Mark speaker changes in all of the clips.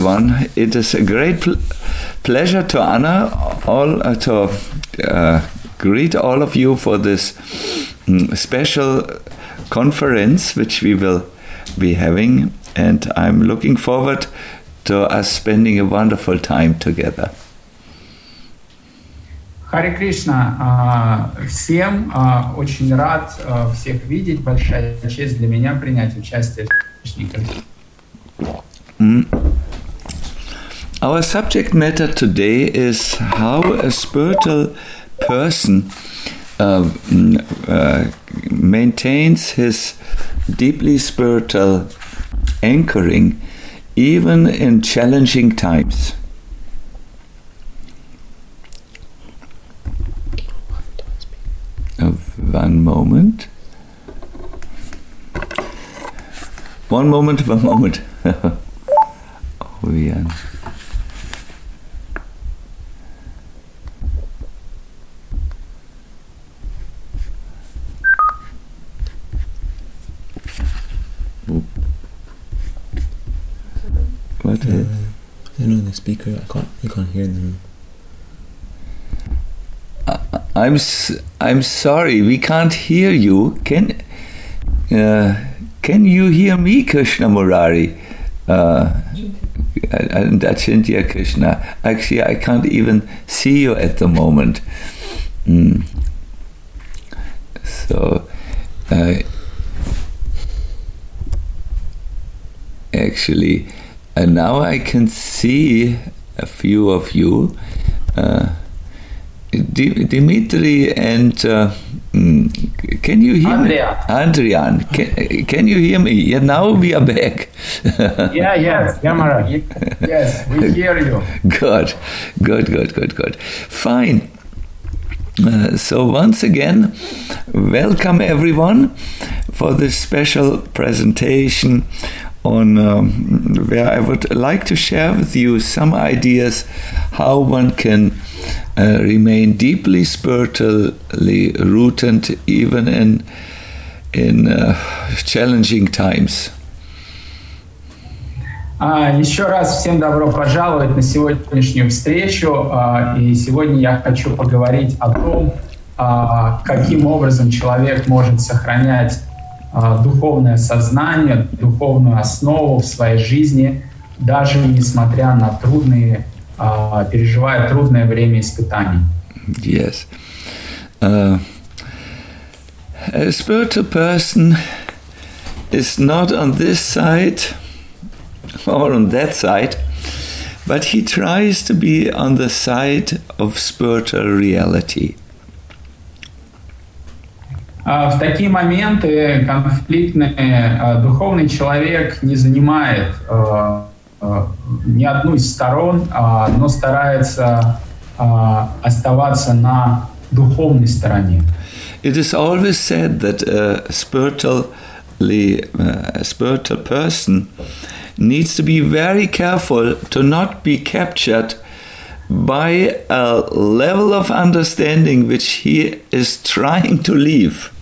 Speaker 1: It is a great pleasure to honor greet all of you for this special conference which we will be having, and I'm looking forward to us spending a wonderful time together.
Speaker 2: Харе Кришна, всем очень рад всех видеть, большая честь для меня принять участие в сегодняшней конференции.
Speaker 1: Our subject matter today is how a spiritual person maintains his deeply spiritual anchoring even in challenging times. One moment. Oh, yeah. What?
Speaker 3: The speaker. You can't hear them.
Speaker 1: I'm sorry, we can't hear you. Can you hear me, Krishna Murari? And Achintya Krishna. Actually, I can't even see you at the moment. So, actually, now I can see a few of you. Dimitri and can you hear me? Andrian, can you hear me? Yeah, now we are back.
Speaker 2: Yes, Maharaj. Yes, we hear you.
Speaker 1: Good. Fine. So once again, welcome everyone for this special presentation on where I would like to share with you some ideas how one can remain deeply spiritually rooted even in challenging times.
Speaker 2: Еще раз всем добро пожаловать на сегодняшнюю встречу. И сегодня я хочу поговорить о том, каким образом человек может сохранять духовное сознание, духовную основу в своей жизни, даже несмотря на переживая трудное время испытаний.
Speaker 1: Yes. A spiritual person is not on this side or on that side, but he tries to be on the side of spiritual reality.
Speaker 2: В такие моменты конфликтные духовный человек не занимает ни одну из сторон, но старается оставаться на духовной стороне.
Speaker 1: It is always said that a spiritual person needs to be very careful to not be captured by a level of understanding which he is trying to leave.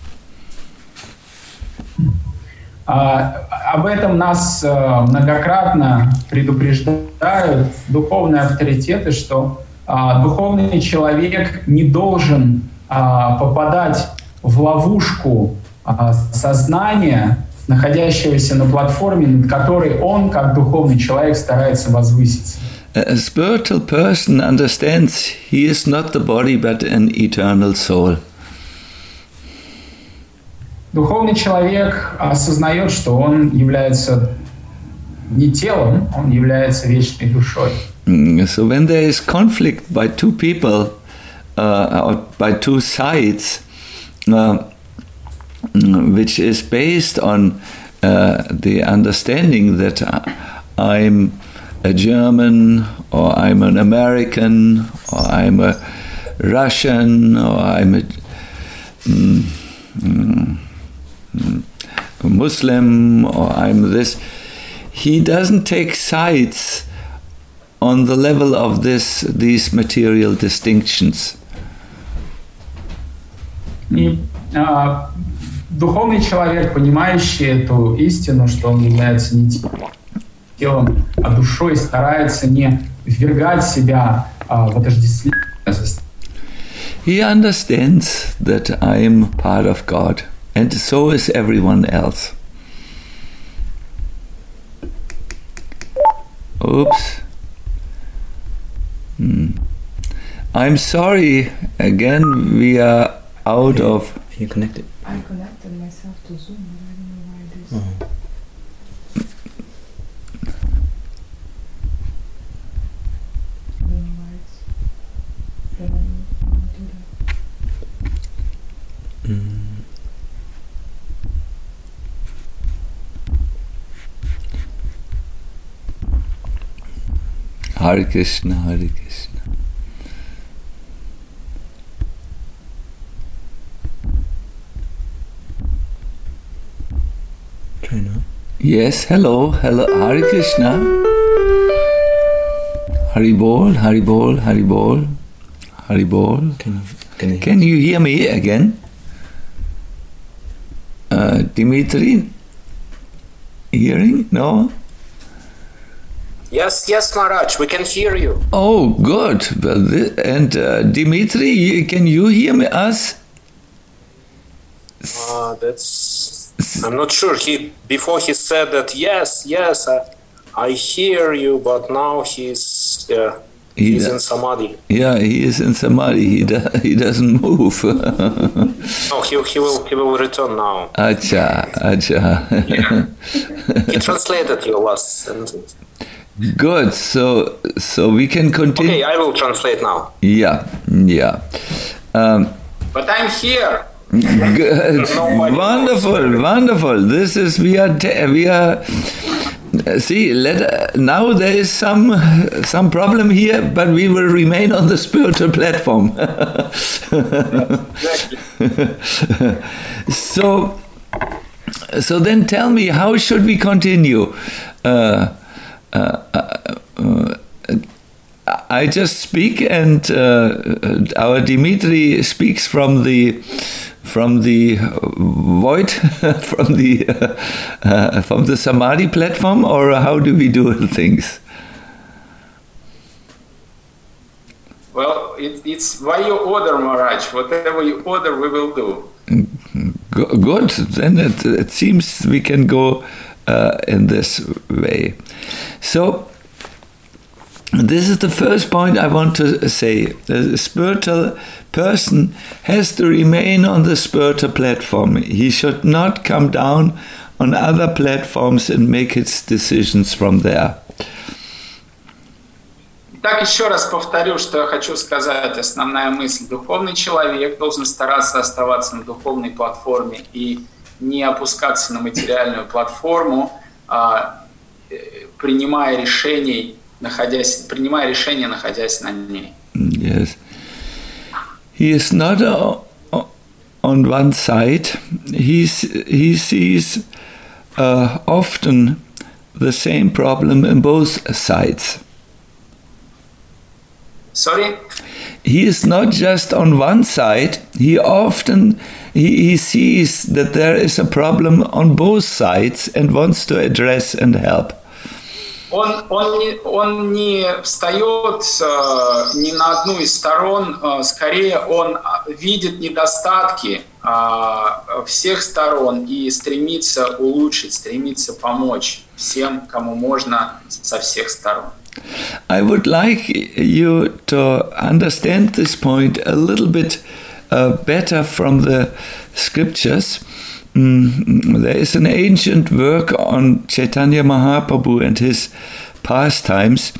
Speaker 2: Об этом нас многократно предупреждают духовные авторитеты, что духовный человек не должен попадать в ловушку сознания, находящегося на платформе, над которой он, как духовный человек, старается возвыситься.
Speaker 1: A spiritual person understands he is not the body but an eternal soul.
Speaker 2: Духовный человек осознает, что он является не телом, он является вечной душой.
Speaker 1: So when there is conflict by two people or by two sides, which is based on the understanding that I'm a German, or I'm an American, or I'm a Russian, or I'm a Muslim, or I'm this. He doesn't take sides on the level of these material distinctions.
Speaker 2: И духовный человек, понимающий эту истину, что он является не телом, душой, старается не ввергать себя в отождествление.
Speaker 1: He understands that I am part of God, and so is everyone else. Oops. I'm sorry, again we are out of...
Speaker 3: You connected?
Speaker 4: I connected myself to Zoom, but I don't know why it is. I don't know why it's... I don't know how to do that.
Speaker 1: Hare Krishna, Hare Krishna.
Speaker 3: Try now.
Speaker 1: Yes, hello, Hare Krishna. Hari Bol, Hari Bol, Hari Bol, Hari Bol. Can you hear me again? Dimitri? Hearing? No?
Speaker 5: Yes, Maharaj, we can hear you.
Speaker 1: Oh, good. Well, and Dimitri, can you hear me, us?
Speaker 5: I'm not sure. Before he said that yes, I hear you, but now he's in samadhi.
Speaker 1: Yeah, he is in samadhi. He doesn't move.
Speaker 5: No, he will return now.
Speaker 1: Acha.
Speaker 5: Yeah. He translated your last sentence.
Speaker 1: Good. So we can continue.
Speaker 5: Okay, I will translate now.
Speaker 1: Yeah.
Speaker 2: But I'm here.
Speaker 1: Good. Wonderful. This is we are. See, now there is some problem here, but we will remain on the spiritual platform. So then tell me, how should we continue? I just speak, and our Dimitri speaks from the void, from the samadhi platform, or how do we do things?
Speaker 2: Well, it's by your order, Maharaj. Whatever you order, we will do.
Speaker 1: Good. Then it seems we can go in this way. So, this is the first point I want to say. The spiritual person has to remain on the spiritual platform. He should not come down on other platforms and make his decisions from there.
Speaker 2: Так, еще раз повторю, что я хочу сказать. Основная мысль. Духовный человек должен стараться оставаться на духовной платформе и не опускаться на материальную платформу, принимая решения, находясь на ней.
Speaker 1: Yes. He is not on one side. He sees often the same problem in both sides.
Speaker 2: Sorry?
Speaker 1: He is not just on one side. He often he sees that there is a problem on both sides and wants to address and help.
Speaker 2: Он не встает ни на одну из сторон, скорее он видит недостатки всех сторон и стремится улучшить, стремится помочь всем, кому можно со всех сторон.
Speaker 1: I would like you to understand this point a little bit better from the scriptures. There is an ancient work on Chaitanya Mahaprabhu and his pastimes.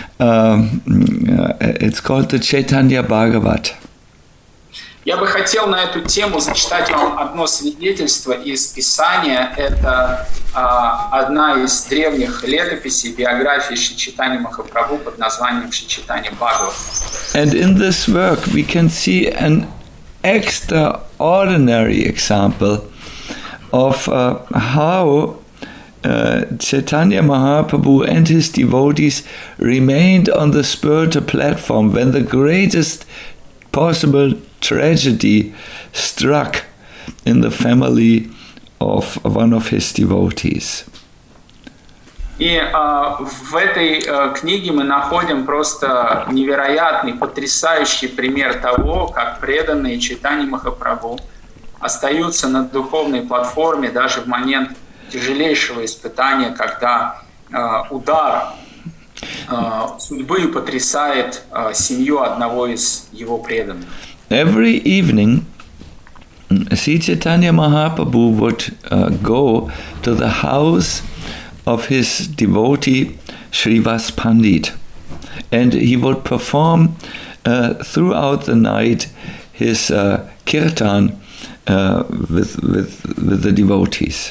Speaker 1: It's called the Chaitanya Bhagavat.
Speaker 2: Я бы хотел на эту тему зачитать вам одно свидетельство из Писания. Это одна из древних летописей биографии Шри Чайтаньи Махапрабху под названием Шри Чайтанья Бхагават.
Speaker 1: And in this work we can see an extraordinary example of how Chaitanya Mahaprabhu and his devotees remained on the spiritual platform when the greatest possible tragedy struck in the family of one of his devotees.
Speaker 2: И в этой книге мы находим просто невероятный, потрясающий пример того, как преданные Чайтаньи Махапрабху остаются на духовной платформе даже в момент тяжелейшего испытания, когда удар судьбы потрясает семью одного из его преданных.
Speaker 1: Every evening, Sri Chaitanya Mahaprabhu would go to the house of his devotee Srivas Pandit, and he would perform throughout the night his kirtan with the devotees.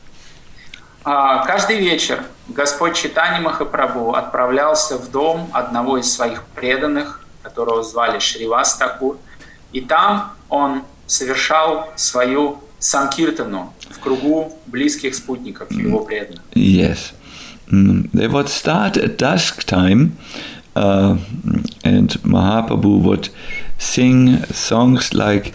Speaker 2: Каждый вечер Господь Чайтанья Махапрабху отправлялся в дом одного из своих преданных, которого звали Шривас Такур, и там он совершал свою санкиртану в кругу близких спутников его преданных.
Speaker 1: Yes. They would start at dusk time, and Mahaprabhu would sing songs like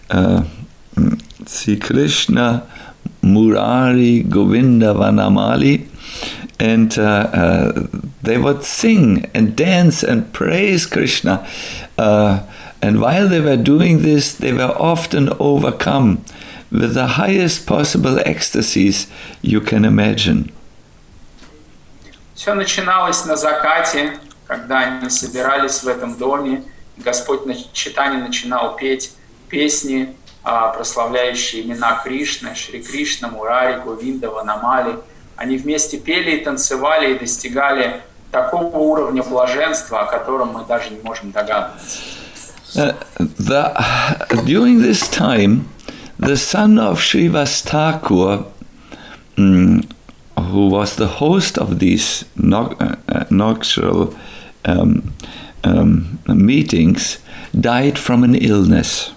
Speaker 1: Sri Krishna, Murari, Govinda, Vanamali, and they would sing and dance and praise Krishna. And while they were doing this, they were often overcome with the highest possible ecstasies you can imagine.
Speaker 2: Все начиналось на закате, когда они собирались в этом доме. Господь Чайтанья начинал петь песни, прославляющие имена Кришны, Шри Кришна, Мурари, Говинда, Ванамали. Они вместе пели и танцевали и достигали такого уровня блаженства, о котором мы даже не можем догадываться.
Speaker 1: During this time, the son of Srivas Thakur, who was the host of these nocturnal meetings, died from an illness.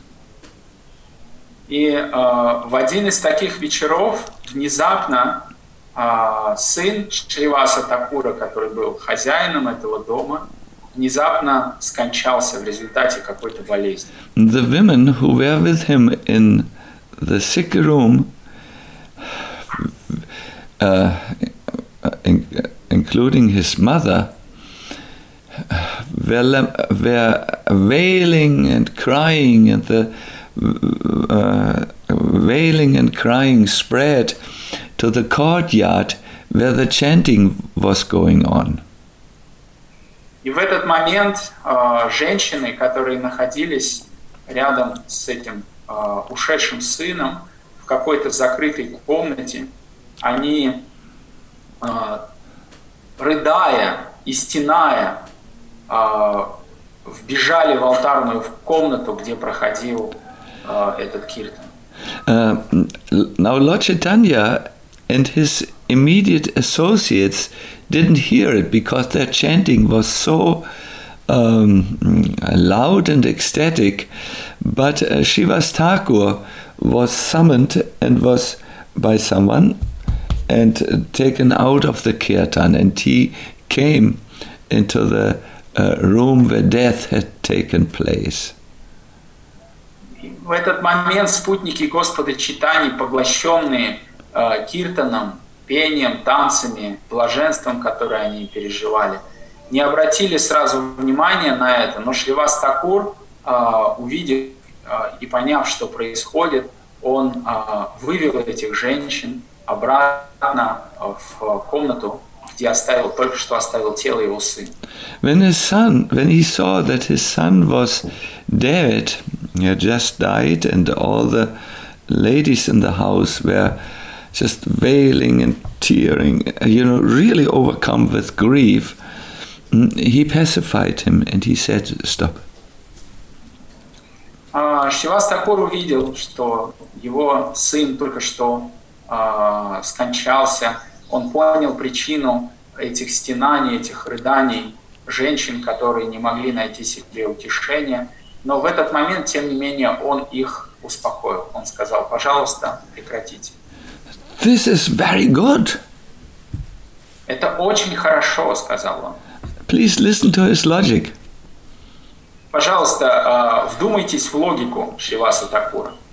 Speaker 2: И в один из таких вечеров внезапно сын Шриваса Такура, который был хозяином этого дома, внезапно скончался в результате какой-то болезни.
Speaker 1: The women who were with him in the sick room, including his mother, were wailing and crying, and the wailing and crying spread to the courtyard where the chanting was going on.
Speaker 2: И в этот момент женщины, которые находились рядом с этим ушедшим сыном в какой-то закрытой комнате, они, рыдая и стеная, вбежали в алтарную комнату, где проходил этот киртан.
Speaker 1: Now Lord Chaitanya and his immediate associates didn't hear it because their chanting was so loud and ecstatic, but Srivas Thakur was summoned and was by someone and taken out of the kirtan, and he came into the room where death had taken place.
Speaker 2: В этот момент спутники Господа Чайтаньи, поглощенные киртаном, пением, танцами, блаженством, которое они переживали, не обратили сразу внимания на это, но Шривас Такур, увидев и поняв, что происходит, он вывел этих женщин обратно в комнату, где только что оставил тело его сына.
Speaker 1: When he saw that his son was dead, he had just died, and all the ladies in the house were just wailing and tearing, really overcome with grief, he pacified him and he said, "Stop."
Speaker 2: Шривас Такур увидел, что его сын только что скончался. Он понял причину этих стенаний, этих рыданий женщин, которые не могли найти себе утешения. Но в этот момент, тем не менее, он их успокоил. Он сказал: «Пожалуйста, прекратите».
Speaker 1: This is very good.
Speaker 2: Это очень хорошо, сказал он.
Speaker 1: Please listen to his logic.
Speaker 2: Пожалуйста, вдумайтесь в логику Шриваса Такура.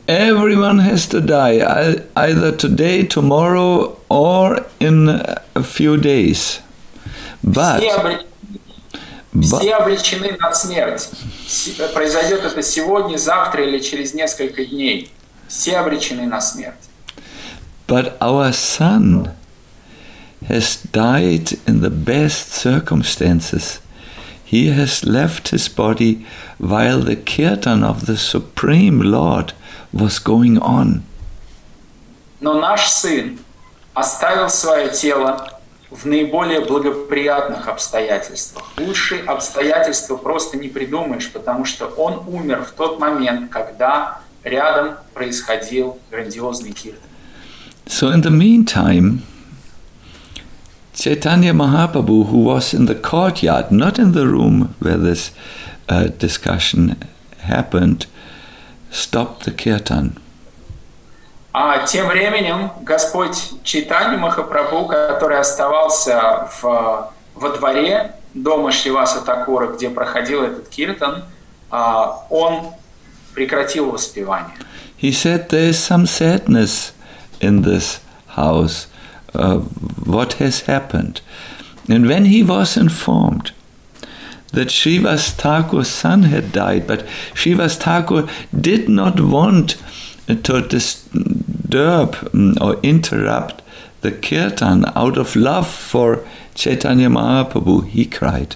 Speaker 1: Everyone has to die, either today, tomorrow, or in a few days. But
Speaker 2: все обречены на смерть. Произойдет это сегодня, завтра или через несколько дней. Все обречены на смерть.
Speaker 1: But our son has died in the best circumstances. He has left his body while the kirtan of the Supreme Lord was going on.
Speaker 2: Но наш сын оставил свое тело в наиболее благоприятных обстоятельствах. Лучшие обстоятельства просто не придумаешь, потому что он умер в тот момент, когда рядом происходил грандиозный киртан.
Speaker 1: So in the meantime, Chaitanya Mahaprabhu, who was in the courtyard, not in the room where this discussion happened, stopped the kirtan.
Speaker 2: А тем временем Господь Чайтанья Махапрабху, который оставался во дворе дома Шриваса Такура, где проходил этот киртан, он прекратил воспевание.
Speaker 1: He said there is some sadness in this house. What has happened? And when he was informed that Srivas Thakur's son had died, but Srivas Thakur did not want to disturb or interrupt the kirtan out of love for Chaitanya Mahaprabhu, he cried.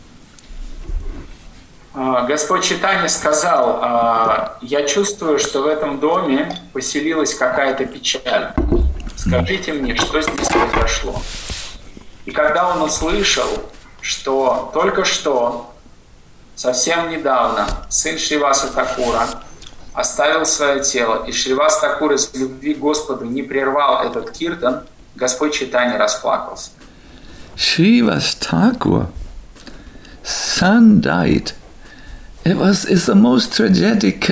Speaker 2: Господь Чайтанья сказал: «Я чувствую, что в этом доме поселилась какая-то печаль. Скажите мне, что здесь произошло?» И когда он услышал, что только что, совсем недавно, сын Шриваса Такура оставил свое тело, и Шривас Такур из любви к Господу не прервал этот киртан, Господь Чайтанья расплакался.
Speaker 1: Srivas Thakur, son died. It's the most tragic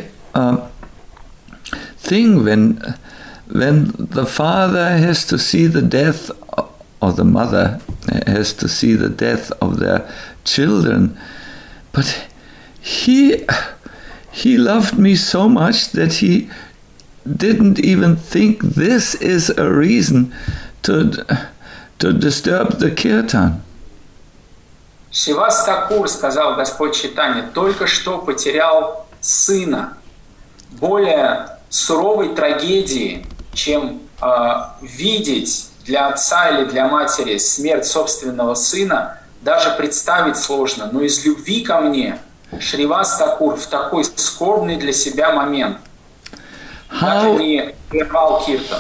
Speaker 1: thing when the father has to see the death, or the mother has to see the death of their children. But he loved me so much that he didn't even think this is a reason to disturb the kirtan.
Speaker 2: Шривас Такур, сказал Господь Чайтанья, только что потерял сына. Более суровой трагедии, чем видеть для отца или для матери смерть собственного сына, даже представить сложно. Но из любви ко мне Шривас Такур в такой скорбный для себя момент даже не прервал киртан.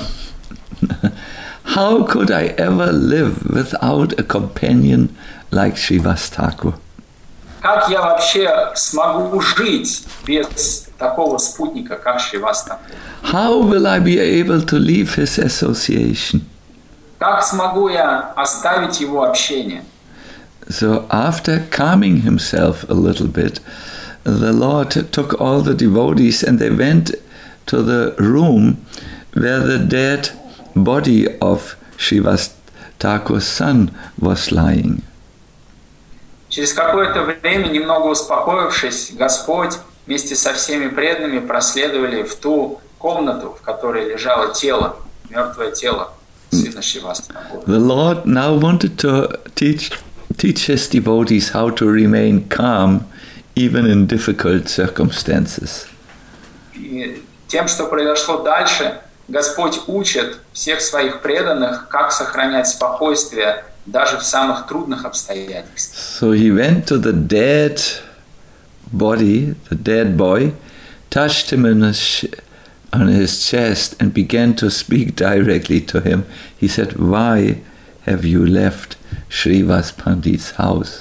Speaker 1: How could I ever live without a companion like Srivas Thakur?
Speaker 2: Как я вообще смогу жить без такого спутника, как Шривас Такур?
Speaker 1: How will I be able to leave his association?
Speaker 2: Как смогу я оставить его общение?
Speaker 1: So after calming himself a little bit, the Lord took all the devotees and they went to the room where the dead body of Srivas Thakur's son was lying.
Speaker 2: Через какое-то время, немного успокоившись, Господь вместе со всеми преданными проследовали в ту комнату, в которой лежало тело, мертвое тело сына Шриваса Такура.
Speaker 1: The Lord now wanted to teach his devotees how to remain calm even in difficult circumstances.
Speaker 2: И тем, что произошло дальше, Господь учит всех своих преданных, как сохранять спокойствие даже в самых трудных обстоятельствах.
Speaker 1: So he went to the dead body, the dead boy, touched him on his chest and began to speak directly to him. He said, "Why have you left Srivas Pandit's house?"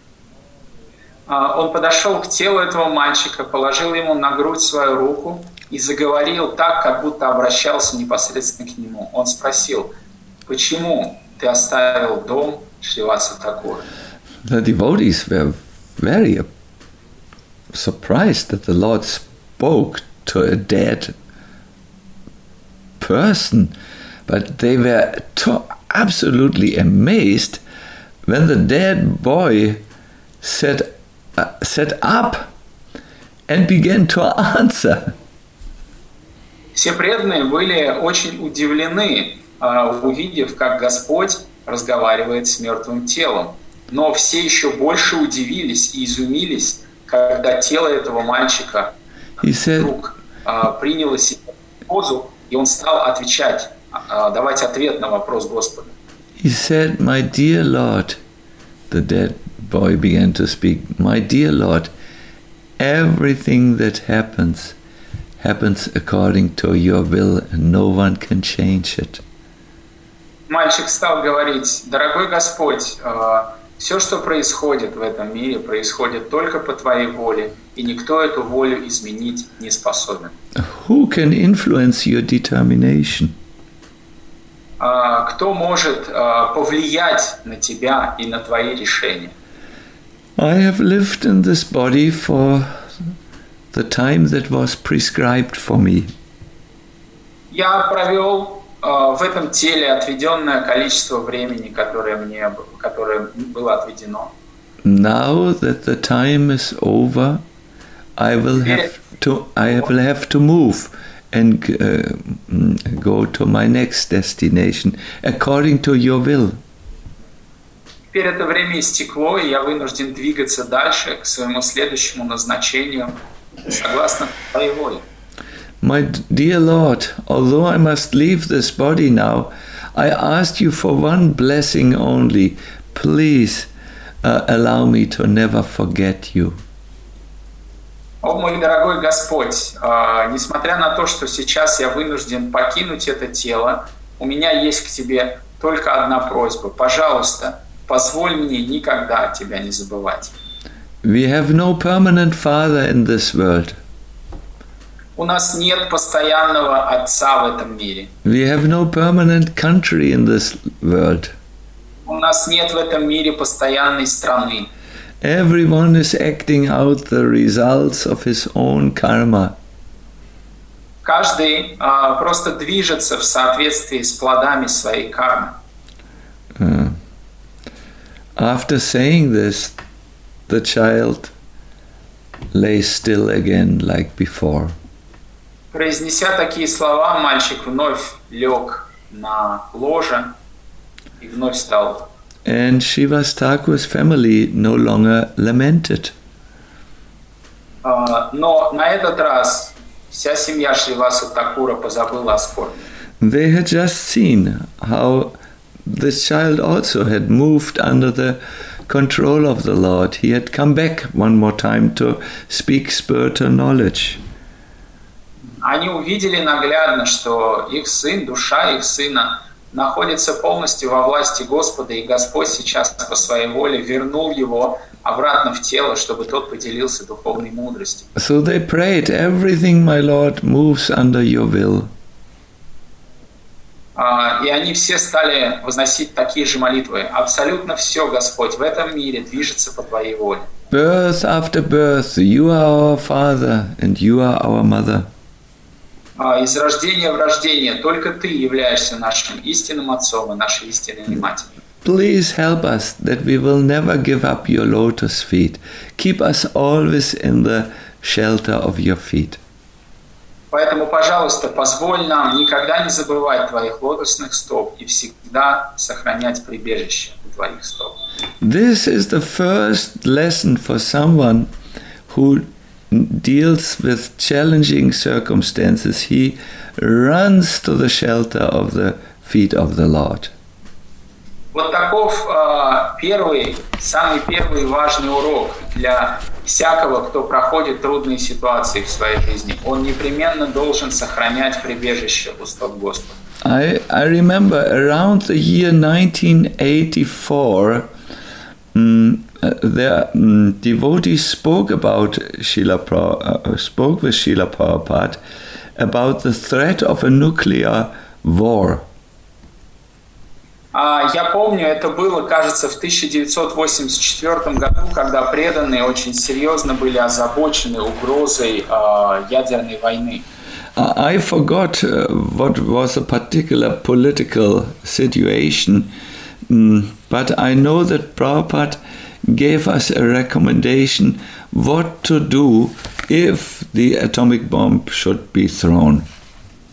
Speaker 2: Он подошел к телу этого мальчика, положил ему на грудь свою руку и заговорил так, как будто обращался непосредственно к нему. Он спросил: «Почему ты оставил дом Шриваса Такура?»
Speaker 1: The devotees were very surprised that the Lord spoke to a dead person, but they were absolutely amazed when the dead boy sat up and began to answer.
Speaker 2: Все преданные были очень удивлены, увидев, как Господь разговаривает с мертвым телом. Но все еще больше удивились и изумились, когда тело этого мальчика вдруг приняло себе позу, и он стал отвечать, давать ответ на вопрос Господа.
Speaker 1: He said, "My dear Lord," the dead boy began to speak, "My dear Lord, everything that happens according to your will, and no one can change it."
Speaker 2: Мальчик стал говорить: «Дорогой Господь, все, что происходит в этом мире, происходит только по Твоей воле, и никто эту волю изменить не способен».
Speaker 1: Who can influence your determination?
Speaker 2: Кто может повлиять на тебя и на твои решения?
Speaker 1: I have lived in this body for the time that was prescribed for me.
Speaker 2: Я провел в этом теле отведенное количество времени, которое было отведено.
Speaker 1: Now that the time is over, I will have to move and go to my next destination according to your will.
Speaker 2: Теперь это время истекло, и я вынужден двигаться дальше к своему следующему назначению, согласно Твоей воле.
Speaker 1: My dear Lord, although I must leave this body now, I ask you for one blessing only. Please allow me to never forget you.
Speaker 2: О, мой дорогой Господь, несмотря на то, что сейчас я вынужден покинуть это тело, у меня есть к Тебе только одна просьба. Пожалуйста, позволь мне никогда Тебя не забывать.
Speaker 1: We have no permanent father in this world.
Speaker 2: У нас нет постоянного отца в этом мире.
Speaker 1: We have no permanent country in this world.
Speaker 2: У нас нет в этом мире постоянной страны.
Speaker 1: Everyone is acting out the results of his own karma.
Speaker 2: Каждый просто движется в соответствии с плодами своей кармы.
Speaker 1: After saying this, the child lay still again like before.
Speaker 2: Произнеся такие слова, мальчик вновь лег на ложе и вновь стал.
Speaker 1: And Shiva's Thakur's family no longer lamented.
Speaker 2: Но на этот раз вся семья Шриваса Такура позабыла о скорби.
Speaker 1: They had just seen how this child also had moved under the control of the Lord. He had come back one more time to speak spiritual knowledge.
Speaker 2: Они увидели наглядно, что их сын, душа их сына, находится полностью во власти Господа, и Господь сейчас по своей воле вернул его обратно в тело, чтобы тот поделился духовной мудростью.
Speaker 1: So they prayed, "Everything, my Lord, moves under your will."
Speaker 2: И они все стали возносить такие же молитвы. Абсолютно все, Господь, в этом мире движется по Твоей воле.
Speaker 1: Birth after birth, you are our father and you are our mother.
Speaker 2: Из рождения в рождение только Ты являешься нашим истинным отцом и нашей истинной матерью.
Speaker 1: Please help us that we will never give up your lotus feet. Keep us always in the shelter of your feet.
Speaker 2: Поэтому, пожалуйста, позволь нам никогда не забывать Твоих лотосных стоп и всегда сохранять прибежище у Твоих стоп.
Speaker 1: This is the first lesson for someone who deals with challenging circumstances. He runs to the shelter of the feet of the Lord.
Speaker 2: Вот таков самый первый важный урок для всякого, кто проходит трудные ситуации в своей жизни. Он непременно должен сохранять прибежище у стоп Господа.
Speaker 1: I remember around the year 1984, the devotees spoke with Srila Prabhupada about the threat of a nuclear war.
Speaker 2: Я помню, это было, кажется, в 1984 году, когда преданные очень серьезно были озабочены угрозой ядерной войны.
Speaker 1: I forgot what was a particular political situation, but I know that Prabhupada gave us a recommendation what to do if the atomic bomb should be thrown.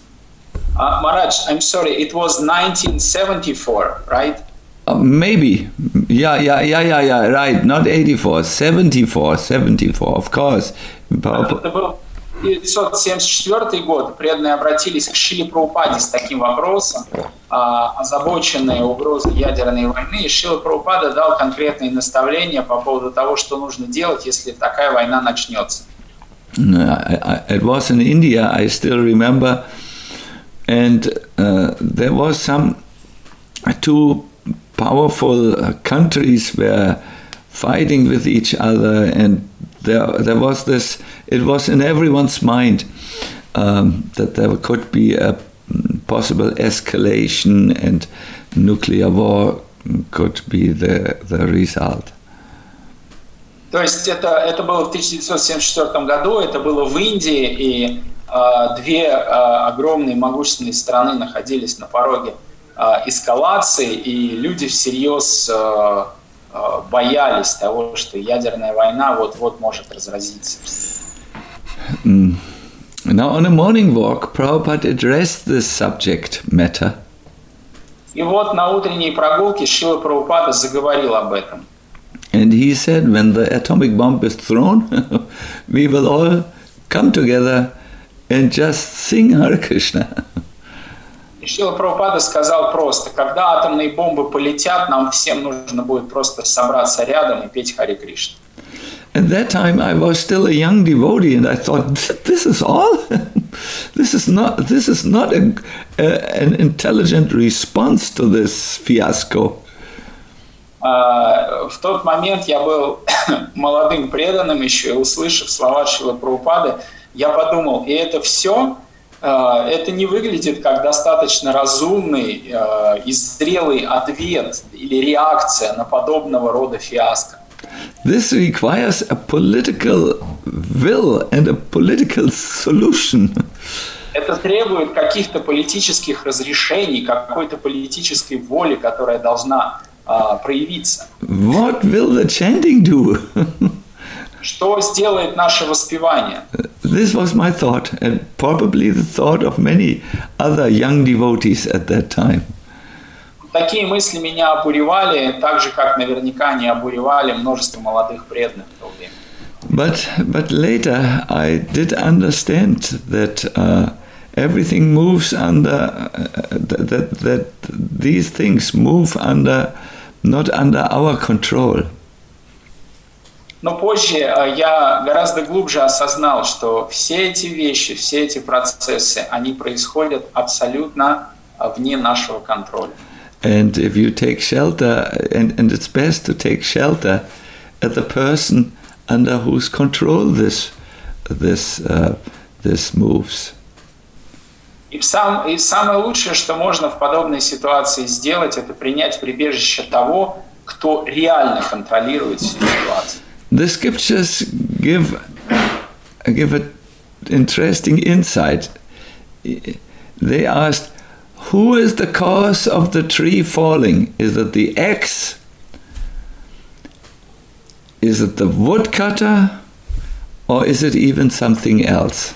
Speaker 2: Maharaj, I'm sorry, it was 1974, right?
Speaker 1: Maybe. Yeah, right. Not 84, 74, of course.
Speaker 2: Это был 1974 год. Преданные обратились к Шриле Прабхупаде с таким вопросом, озабоченные угрозой ядерной войны. И Шрила Прабхупада дал конкретные наставления по поводу того, что нужно делать, если такая война начнется.
Speaker 1: It was in India, I still remember, and there was two powerful countries were fighting with each other, and there was this. It was in everyone's mind that there could be a possible escalation, and nuclear war could be the result.
Speaker 2: То есть это было в 1974 году, это было в Индии, и две огромные могущественные страны находились на пороге эскалации, и люди всерьез боялись того, что ядерная война вот-вот может разразиться.
Speaker 1: Now on a morning walk, Prabhupada addressed this subject matter.
Speaker 2: И вот на утренней прогулке Шрила Прабхупада заговорил об этом.
Speaker 1: And he said, when the atomic bomb is thrown, we will all come together and just sing Hare Krishna.
Speaker 2: И Шрила Прабхупада сказал просто, когда атомные бомбы полетят, нам всем нужно будет просто собраться рядом и петь Харе Кришна.
Speaker 1: At that time, I was still a young devotee, and I thought, this is all? This is not an intelligent response to this fiasco.
Speaker 2: В тот момент я был молодым преданным еще, и услышав слова Шрилы Прабхупады, я подумал, и это все, это не выглядит как достаточно разумный и зрелый ответ или реакция на подобного рода фиаско.
Speaker 1: This requires a political will and a political solution.
Speaker 2: Это требует каких-то политических разрешений, какой-то политической воли, которая должна проявиться.
Speaker 1: What will the chanting do?
Speaker 2: Что сделает наше воспевание?
Speaker 1: This was my thought, and probably the thought of many other young devotees at that time.
Speaker 2: Такие мысли меня обуревали, так же, как наверняка они обуревали множество молодых преданных в то время.
Speaker 1: But later I did understand that everything moves under that these things move not under our control.
Speaker 2: Но позже я гораздо глубже осознал, что все эти вещи, все эти процессы, они происходят абсолютно вне нашего контроля.
Speaker 1: And if you take shelter, and it's best to take shelter at the person under whose control this moves.
Speaker 2: И самое лучшее, что можно в подобной ситуации сделать, это принять прибежище того, кто реально контролирует всю ситуацию.
Speaker 1: The scriptures give an interesting insight. They asked, who is the cause of the tree falling? Is it the axe? Is it the woodcutter? Or is it even something else?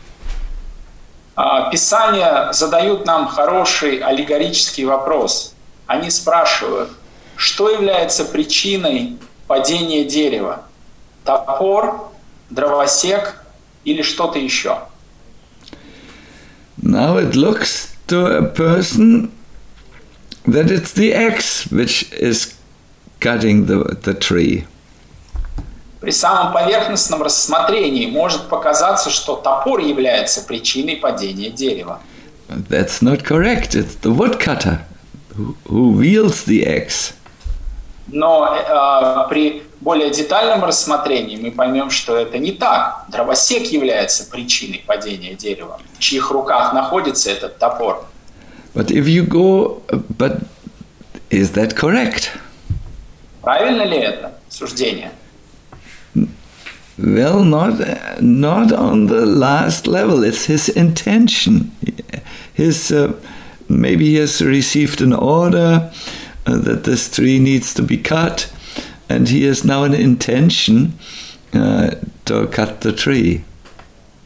Speaker 2: Писания задают нам хороший аллегорический вопрос. Они спрашивают, что является причиной падения дерева? Топор, дровосек или что-то еще?
Speaker 1: Now it looks to a person that it's the axe which is cutting the tree.
Speaker 2: При самом поверхностном рассмотрении может показаться, что топор является причиной падения дерева.
Speaker 1: That's not correct. It's the woodcutter who wields the axe.
Speaker 2: Но при более детальном рассмотрении мы поймем, что это не так. Дровосек является причиной падения дерева, в чьих руках находится этот топор.
Speaker 1: But is that correct?
Speaker 2: Правильно ли это суждение?
Speaker 1: Well, not on the last level. It's his intention. Maybe he has received an order that this tree needs to be cut, and he has now an intention to cut the tree.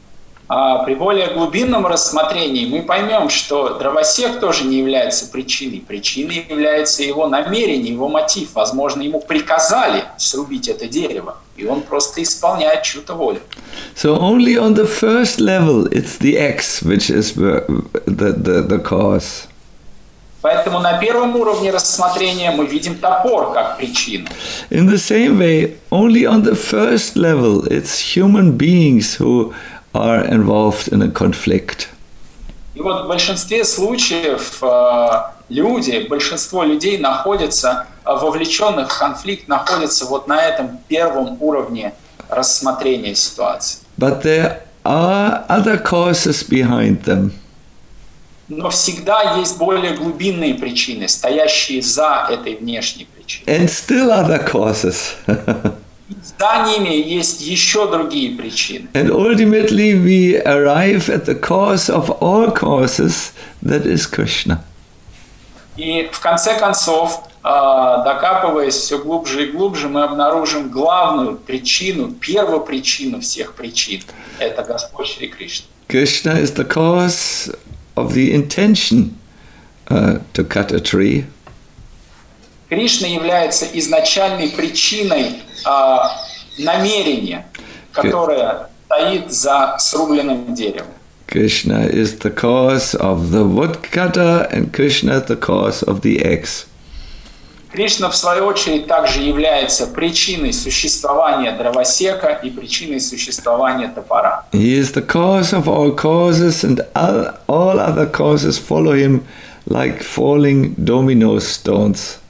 Speaker 2: при более глубинном рассмотрении мы поймем, что дровосек тоже не является причиной. Причиной является его намерение, его мотив. Возможно, ему приказали срубить это дерево, и он просто исполняет чью-то волю.
Speaker 1: So only on the first level it's the X which is the cause.
Speaker 2: Поэтому на первом уровне рассмотрения мы видим топор как причину.
Speaker 1: In the same way, only on the first level it's human beings who are involved in a conflict.
Speaker 2: И вот в большинстве случаев большинство людей находятся, вовлеченных в конфликт, находятся вот на этом первом уровне рассмотрения ситуации.
Speaker 1: But there are other causes behind them.
Speaker 2: Но всегда есть более глубинные причины, стоящие за этой внешней причиной.
Speaker 1: And still other causes.
Speaker 2: За ними есть еще другие причины.
Speaker 1: And ultimately we arrive at the cause of all causes, that is Krishna.
Speaker 2: И в конце концов, докапываясь все глубже и глубже, мы обнаружим главную причину, первопричину всех причин. Это Господь Шри Кришна.
Speaker 1: Krishna is the cause of the intention to cut a tree.
Speaker 2: Кришна является изначальной причиной намерения, которое стоит за срубленным деревом.
Speaker 1: Krishna is the cause of the woodcutter and Krishna is the cause of the axe.
Speaker 2: Кришна, в свою очередь, также является причиной существования дровосека и причиной существования топора.
Speaker 1: He is the cause of all causes and all other causes follow him like falling domino stones.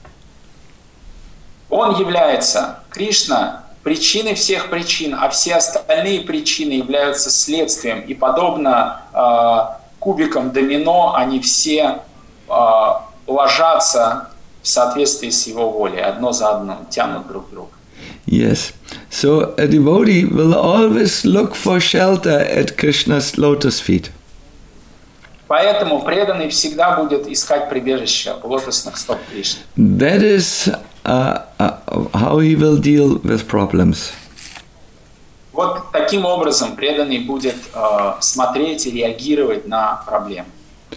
Speaker 2: Он является, Кришна, причиной всех причин, а все остальные причины являются следствием. И подобно кубикам домино, они все ложатся в соответствии с его волей, одно за одним, тянут друг друга.
Speaker 1: Yes. So a devotee will always look for shelter at Krishna's lotus feet.
Speaker 2: Поэтому преданный всегда будет искать прибежище у лотосных стоп Кришны.
Speaker 1: That is how he will deal with problems.
Speaker 2: Вот таким образом преданный будет смотреть и реагировать на проблемы.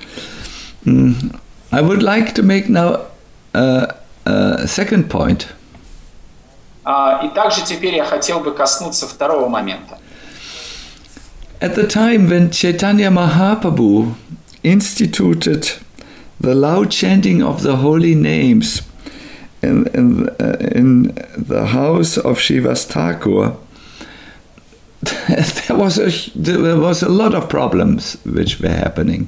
Speaker 1: I would like to make now a second point.
Speaker 2: И также теперь я хотел бы коснуться второго момента.
Speaker 1: At the time when Chaitanya Mahaprabhu instituted the loud chanting of the holy names in the house of Srivas Thakur, there was a lot of problems which were happening.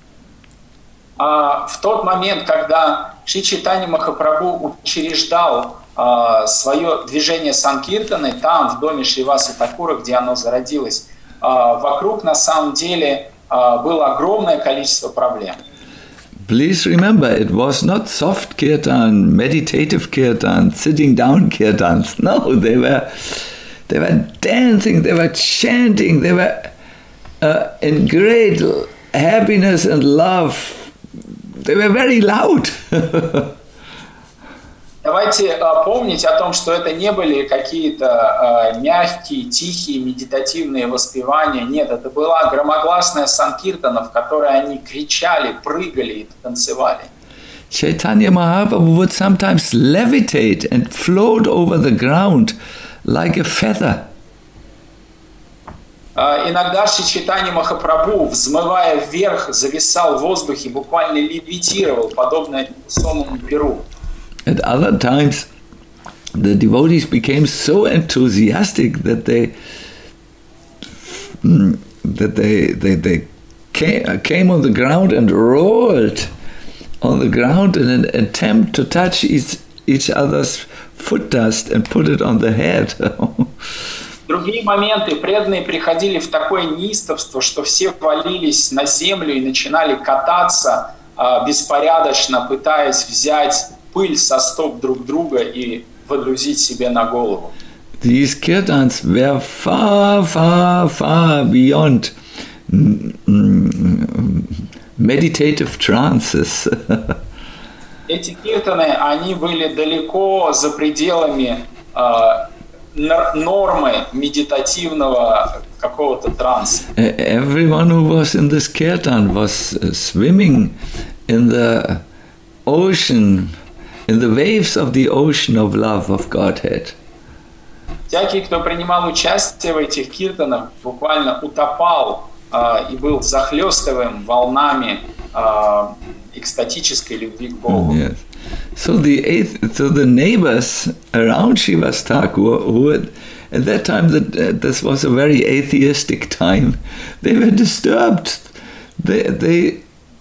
Speaker 2: В тот момент, когда Шри Чайтанья Махапрабху учреждал свое движение Санкиртаны, там, в доме Шриваса Такура, где оно зародилось, вокруг на самом деле было огромное количество проблем.
Speaker 1: Please remember, it was not soft kirtan, meditative kirtan, sitting down kirtans. No, they were dancing, they were chanting, they were in great happiness and love. They were very loud.
Speaker 2: Давайте помнить о том, что это не были какие-то мягкие, тихие, медитативные воспевания. Нет, это была громогласная санкиртана, в которой они кричали, прыгали и танцевали.
Speaker 1: Chaitanya Mahaprabhu would sometimes levitate and float over the ground like a feather.
Speaker 2: Иногда Шри Чайтанья Махапрабху, взмывая вверх, зависал в воздухе, буквально левитировал, подобно сонному перу.
Speaker 1: At other times, the devotees became so enthusiastic that they came on the ground and rolled on the ground in an attempt to touch each other's foot dust and put it on the head.
Speaker 2: В другие моменты преданные приходили в такое неистовство, что все валились на землю и начинали кататься беспорядочно, пытаясь взять пыль со стоп друг друга и водрузить себе на голову.
Speaker 1: These kirtans were far, far, far beyond meditative trances.
Speaker 2: Эти киртаны, они были далеко за пределами нормы медитативного какого-то транса.
Speaker 1: Everyone who was in this kirtan was swimming in the ocean, in the waves of the ocean of love of Godhead.
Speaker 2: Всякий, кто принимал участие в этих киртанах, буквально утопал и был захлестываем волнами экстатической любви к Богу.
Speaker 1: Yes. So the neighbors around Srivas Thakur, who at that time this was a very atheistic time, they were disturbed. They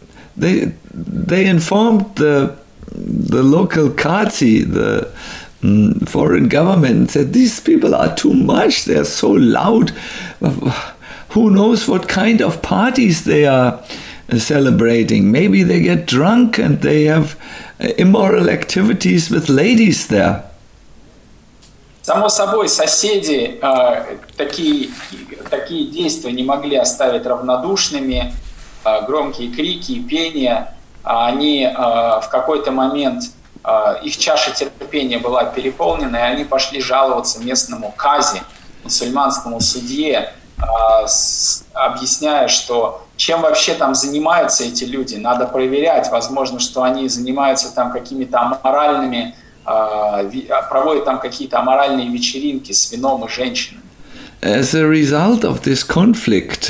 Speaker 1: informed the local Qazi, the foreign government, and said these people are too much. They are so loud. Who knows what kind of parties they are celebrating? Maybe they get drunk and they have immoral activities with ladies there.
Speaker 2: Само собой, соседи такие действия не могли оставить равнодушными. Громкие крики и пение, они в какой-то момент, их чаша терпения была переполнена, и они пошли жаловаться местному кази, мусульманскому судье, объясняя, что чем вообще там занимаются эти люди, надо проверять, возможно, что они занимаются там какими-то аморальными, проводят там какие-то аморальные вечеринки с вином и женщинами.
Speaker 1: As a result of this conflict,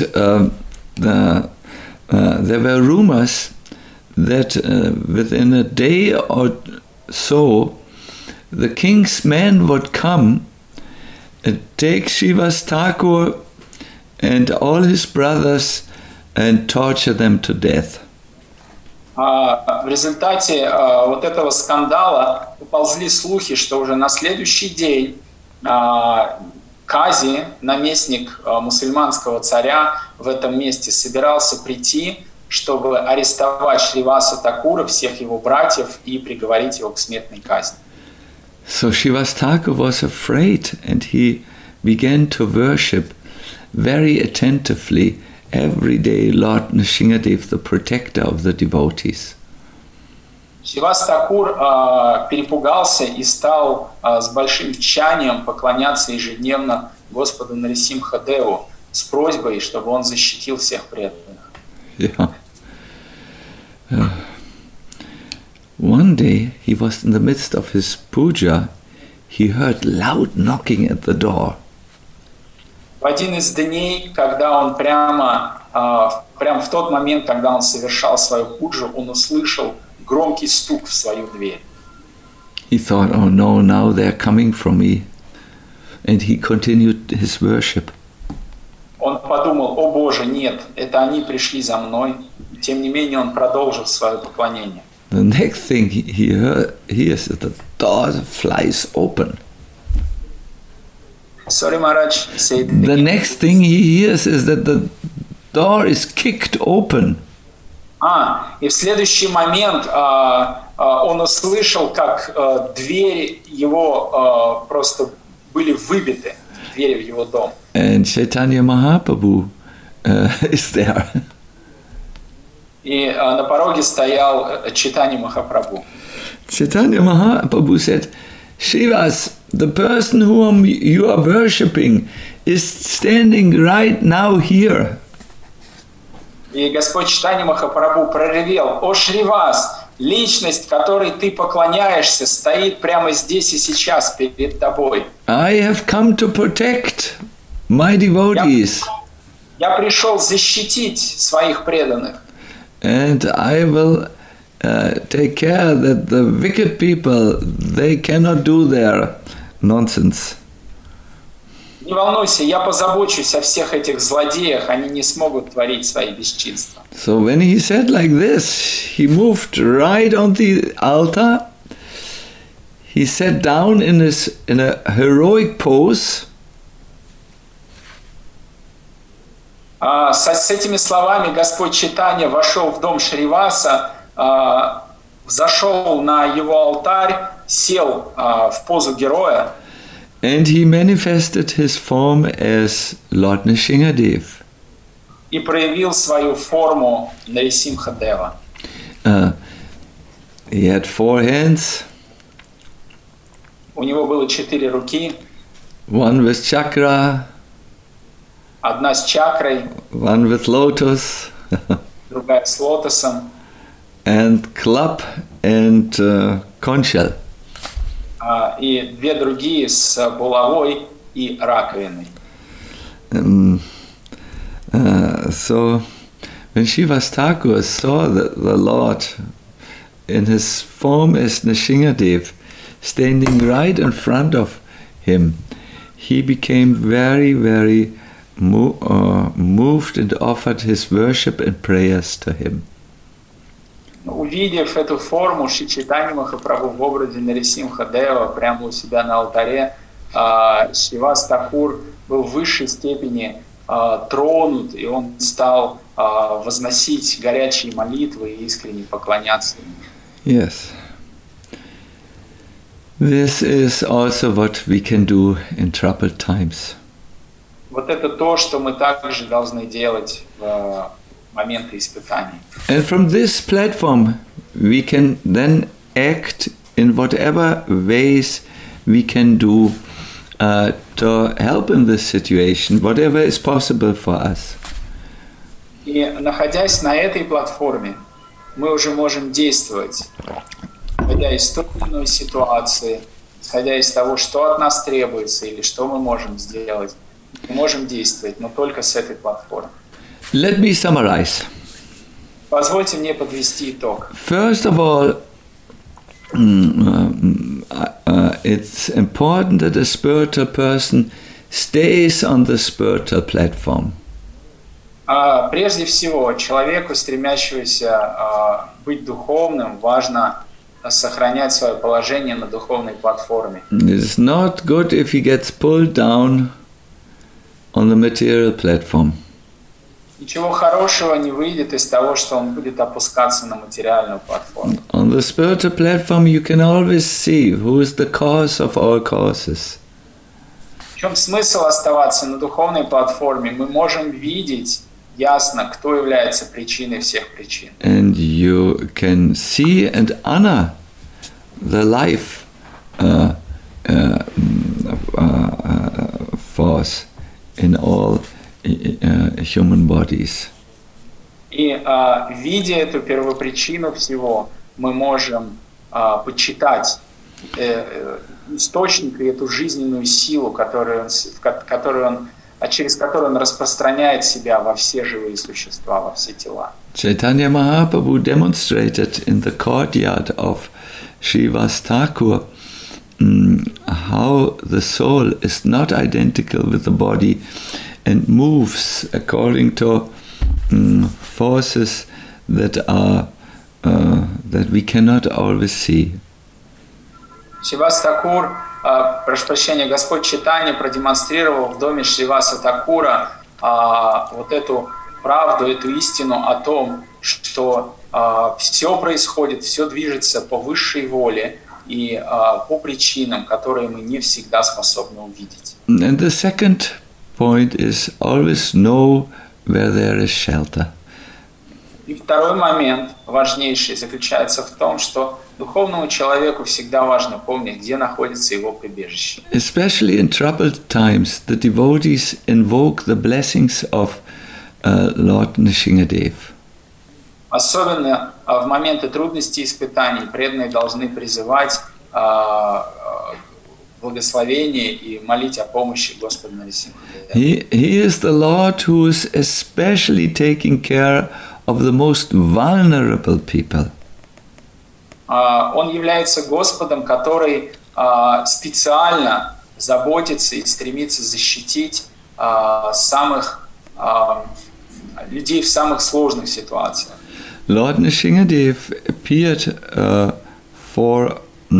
Speaker 1: there were rumors that within a day or so, the king's men would come, take Srivas Thakur and all his brothers and torture them to death.
Speaker 2: В результате вот этого скандала поползли слухи, что уже на следующий день Кази, наместник мусульманского царя, в этом месте собирался прийти, чтобы арестовать Шриваса Такура, всех его братьев, и приговорить его к смертной казни.
Speaker 1: So Srivas Thakur was afraid, and he began to worship very attentively every day Lord Nrsingadev, the protector of the devotees.
Speaker 2: Шривас Такур перепугался и стал с большим тщанием поклоняться ежедневно Господу Нарисимха-деву с просьбой, чтобы он защитил всех преданных.
Speaker 1: Yeah. One day he was in the midst of his puja, he heard loud knocking at the door.
Speaker 2: В один из дней, когда он прямо в тот момент, когда он совершал свою пуджу, он услышал громкий стук в свою дверь.
Speaker 1: He thought, oh no, now they're coming from me. And he continued his worship.
Speaker 2: Он подумал, о Боже, нет, это они пришли за мной. Тем не менее, он продолжил свое поклонение.
Speaker 1: The next thing he hears that the door flies open.
Speaker 2: Sorry, Maharaj, say it
Speaker 1: The
Speaker 2: again.
Speaker 1: next thing he hears is that the door is kicked open.
Speaker 2: И в следующий момент он услышал, как двери его просто были выбиты, двери в его дом.
Speaker 1: And Chaitanya Mahaprabhu is there.
Speaker 2: И на пороге стоял Чайтанья Махапрабху.
Speaker 1: Chaitanya Mahaprabhu said, Srivas, the person whom you are worshipping is standing right now here.
Speaker 2: И Господь Чайтанья Махапрабху проревел: «О Шривас, личность, которой ты поклоняешься, стоит прямо здесь и сейчас перед тобой.
Speaker 1: I have come to protect my devotees.
Speaker 2: Я пришел защитить своих преданных.
Speaker 1: And I will take care that the wicked people, they cannot do their nonsense.
Speaker 2: Не волнуйся, я позабочусь о всех этих злодеях, они не смогут творить свои бесчинства».
Speaker 1: So when he said like this, he moved right on the altar. He sat down in a heroic pose.
Speaker 2: С этими словами Господь Чайтанья вошел в дом Шриваса, взошел на его алтарь, сел в позу героя.
Speaker 1: And he manifested his form as Lord Nrsingadev.
Speaker 2: И проявил свою форму Нарисимха-дева.
Speaker 1: He had 4 hands,
Speaker 2: У него было 4 руки,
Speaker 1: one with chakra,
Speaker 2: Одна с чакрой,
Speaker 1: one with lotus,
Speaker 2: другая с лотосом,
Speaker 1: and club and conch shell.
Speaker 2: И две другие с булавой и раковиной.
Speaker 1: So when Shivastakur saw the Lord in his form as Nrsingadev standing right in front of him, he became very, very moved and offered his worship and prayers to him.
Speaker 2: Увидев эту форму Шри Чайтанья Махапрабху в образе Нарисимха-дева прямо у себя на алтаре, Шривас Такур был в высшей степени тронут, и он стал возносить горячие молитвы и искренне поклоняться ему.
Speaker 1: Yes. This is also what we can do in troubled times.
Speaker 2: Вот это то, что мы также должны делать в моменты испытаний.
Speaker 1: And from this platform we can then act in whatever ways we can do to help in this situation, whatever is possible for us.
Speaker 2: И находясь на этой платформе, мы уже можем действовать, исходя из той или иной ситуации, исходя из того, что от нас требуется или что мы можем сделать. Мы можем действовать, но только с этой платформы.
Speaker 1: Let me summarize.
Speaker 2: Позвольте мне подвести итог.
Speaker 1: First of all, it's important that a spiritual person stays on the spiritual platform.
Speaker 2: Прежде всего, человеку, стремящемуся быть духовным, важно сохранять свое положение на духовной платформе.
Speaker 1: It's not good if he gets pulled down on the material platform.
Speaker 2: Ничего хорошего не выйдет из того, что он будет опускаться на материальную платформу.
Speaker 1: On the spiritual platform you can always see who is the cause of all causes.
Speaker 2: В чем смысл оставаться на духовной платформе? Мы можем видеть ясно, кто является причиной всех причин.
Speaker 1: And you can see and honor the life force in all human bodies.
Speaker 2: И видя эту первопричину всего, мы можем почитать источник и эту жизненную силу, через которую он распространяет себя во все живые существа, во все тела.
Speaker 1: Chaitanya Mahaprabhu demonstrated in the courtyard of Srivas Thakur how the soul is not identical with the body and moves according to forces that we cannot always see.
Speaker 2: Шривас Такур, прошу прощения, Господь Чайтанья продемонстрировал в доме Шриваса Такура вот эту правду, эту истину о том, что все происходит, все движется по высшей воле и по причинам, которые мы не всегда способны увидеть.
Speaker 1: And the second point is always know where there is shelter.
Speaker 2: И второй момент, важнейший, заключается в том, что духовному человеку всегда важно помнить, где находится его прибежище.
Speaker 1: Especially in troubled times, the devotees invoke the blessings of Lord Nrsingadev.
Speaker 2: Особенно в моменты трудностей и испытаний преданные должны призывать благословение и молить о помощи Господа Нарисимха-дева.
Speaker 1: He is the Lord who is especially taking care of the most vulnerable people.
Speaker 2: Он является Господом, который специально заботится и стремится защитить людей в самых сложных ситуациях.
Speaker 1: Lord Nrsingadev appeared for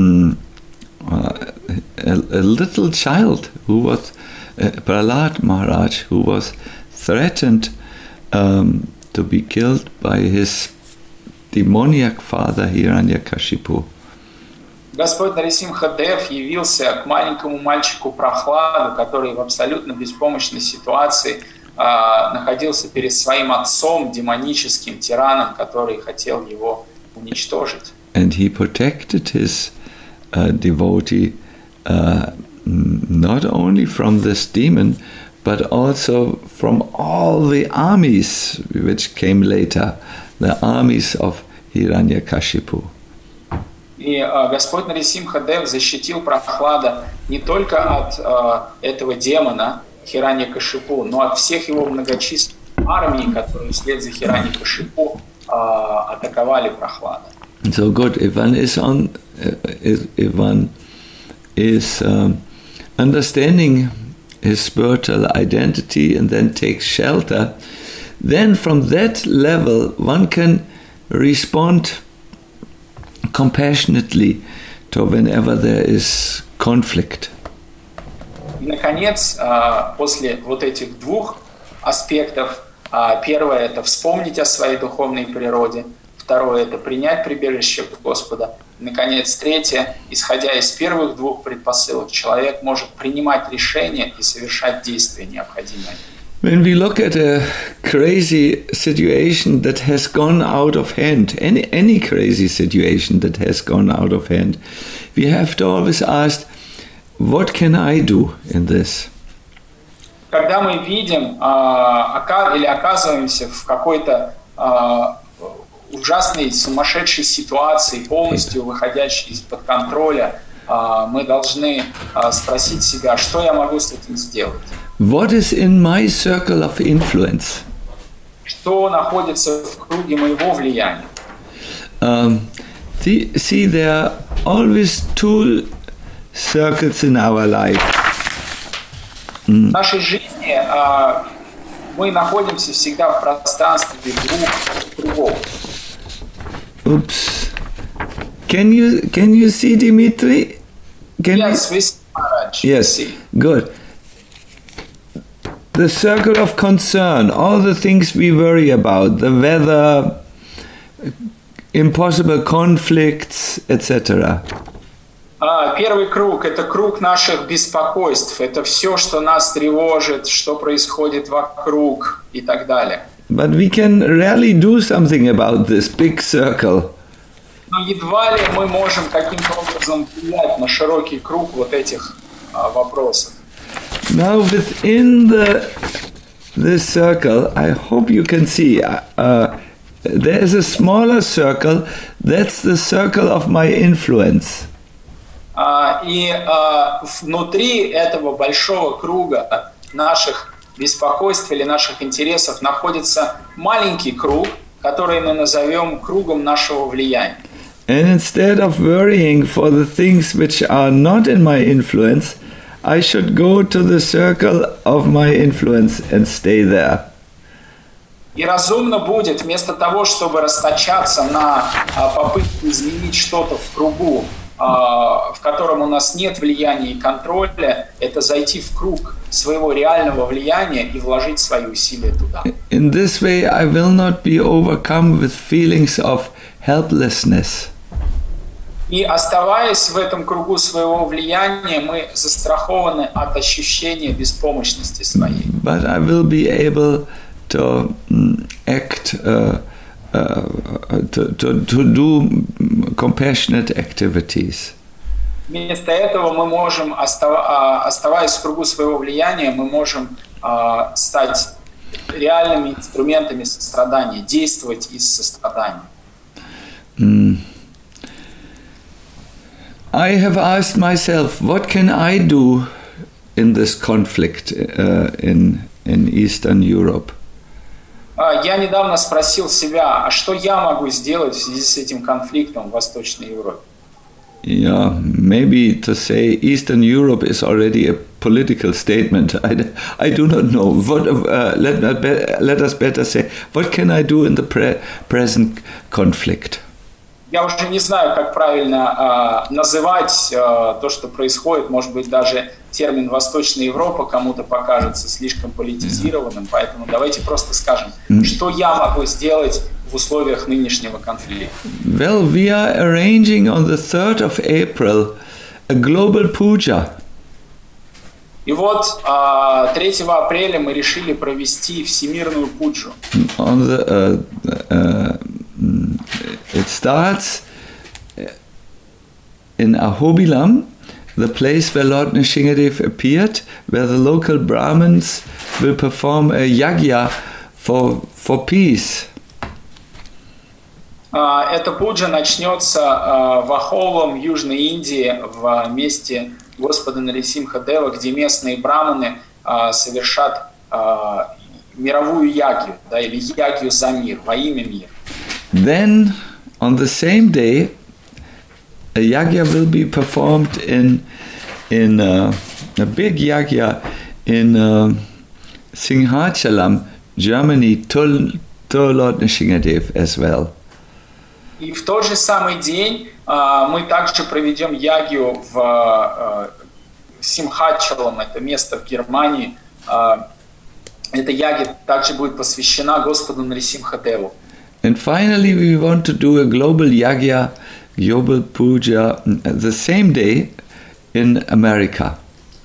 Speaker 1: a little child who was Prahlad Maharaj, who was threatened to be killed by his demoniac father Hiranyakashipu.
Speaker 2: Господь Нарисимха-дев явился к маленькому мальчику Прохладу, который в абсолютно беспомощной ситуации находился перед своим отцом, демоническим тираном, который хотел его уничтожить.
Speaker 1: And he protected his devotee not only from this demon, but also from all the armies which came later, the armies of Hiranyakashipu.
Speaker 2: И Господь Нарисимха-Дев защитил Прохлада не только от этого демона Хираньякашипу, но от всех его многочисленных армий, которые вслед за Хираньякашипу атаковали Прохлада.
Speaker 1: So good. If one is understanding his spiritual identity and then takes shelter, then from that level one can respond compassionately to whenever there is conflict.
Speaker 2: И, наконец, после вот этих двух аспектов, первое – это вспомнить о своей духовной природе, второе – это принять прибежище Господа, и, наконец, третье – исходя из первых двух предпосылок, человек может принимать решения и совершать действия необходимые.
Speaker 1: When we look at a crazy situation that has gone out of hand, any crazy situation that has gone out of hand, we have to always ask, what can I do in this?
Speaker 2: Когда мы видим или оказываемся в какой-то ужасной, сумасшедшей ситуации, полностью выходящей из-под контроля, мы должны спросить себя, что я могу с этим сделать?
Speaker 1: What is in my circle of influence?
Speaker 2: Что находится в круге моего влияния?
Speaker 1: See, there are always two circles in our life.
Speaker 2: В нашей жизни мы находимся всегда в пространстве двух кругов.
Speaker 1: Oops. Can you see, Dimitri?
Speaker 2: Yes, we see, Maharaj.
Speaker 1: Yes, good. The circle of concern, all the things we worry about, the weather, impossible conflicts, etc.
Speaker 2: Первый круг – это круг наших беспокойств. Это все, что нас тревожит, что происходит вокруг и так далее.
Speaker 1: But we can rarely do something about this big circle.
Speaker 2: Но едва ли мы можем каким-то образом влиять на широкий круг вот этих вопросов.
Speaker 1: Now within this circle, I hope you can see, there is a smaller circle, that's the circle of my influence.
Speaker 2: И внутри этого большого круга наших беспокойств или наших интересов находится маленький круг, который мы назовем кругом нашего влияния.
Speaker 1: And instead of worrying for the things which are not in my influence, I should go to the circle of my influence and stay there.
Speaker 2: И разумно будет, вместо того, чтобы расточаться на попытку изменить что-то в кругу, в котором у нас нет влияния и контроля, это зайти в круг своего реального влияния и вложить свои усилия туда.
Speaker 1: In this way, I will not be overcome with feelings of helplessness.
Speaker 2: И оставаясь в этом кругу своего влияния, мы застрахованы от ощущения беспомощности своей.
Speaker 1: But I will be able to act, to do compassionate activities.
Speaker 2: Вместо этого мы можем, оставаясь в кругу своего влияния, мы можем стать реальными инструментами сострадания, действовать из сострадания.
Speaker 1: I have asked myself, what can I do in this conflict in Eastern Europe?
Speaker 2: Я недавно спросил себя, а что я могу сделать в связи с этим конфликтом в Восточной Европе?
Speaker 1: Yeah, maybe to say Eastern Europe is already a political statement. I do not know. What, let us better say, what can I do in the present conflict?
Speaker 2: Я уже не знаю, как правильно называть то, что происходит. Может быть, даже термин «Восточная Европа» кому-то покажется слишком политизированным. Поэтому давайте просто скажем, что я могу сделать в условиях нынешнего конфликта.
Speaker 1: Well, we are arranging on the 3rd of April a global puja.
Speaker 2: И вот 3 апреля мы решили провести всемирную пуджу.
Speaker 1: On the it starts in Ahobilam, the place where Lord Nrsingadev appeared, where the local Brahmins will perform a yagya for peace.
Speaker 2: Эта пуджа начнется в Ахолом, Южной Индии, в месте Господа Нарисимха Дева, где местные браманы совершат мировую ягью, да, или ягью за мир, во имя мира.
Speaker 1: Then, on the same day, a yagya will be performed in a big yagya in Singhachalam, Germany, to Lord Nrsingadev as well.
Speaker 2: И в тот же самый день мы также проведем ягью в Симхачалам, это место в Германии. Эта ягья также будет посвящена Господу Нарисимха-деву.
Speaker 1: And finally, we want to do a global yagya, global puja, the same day in America.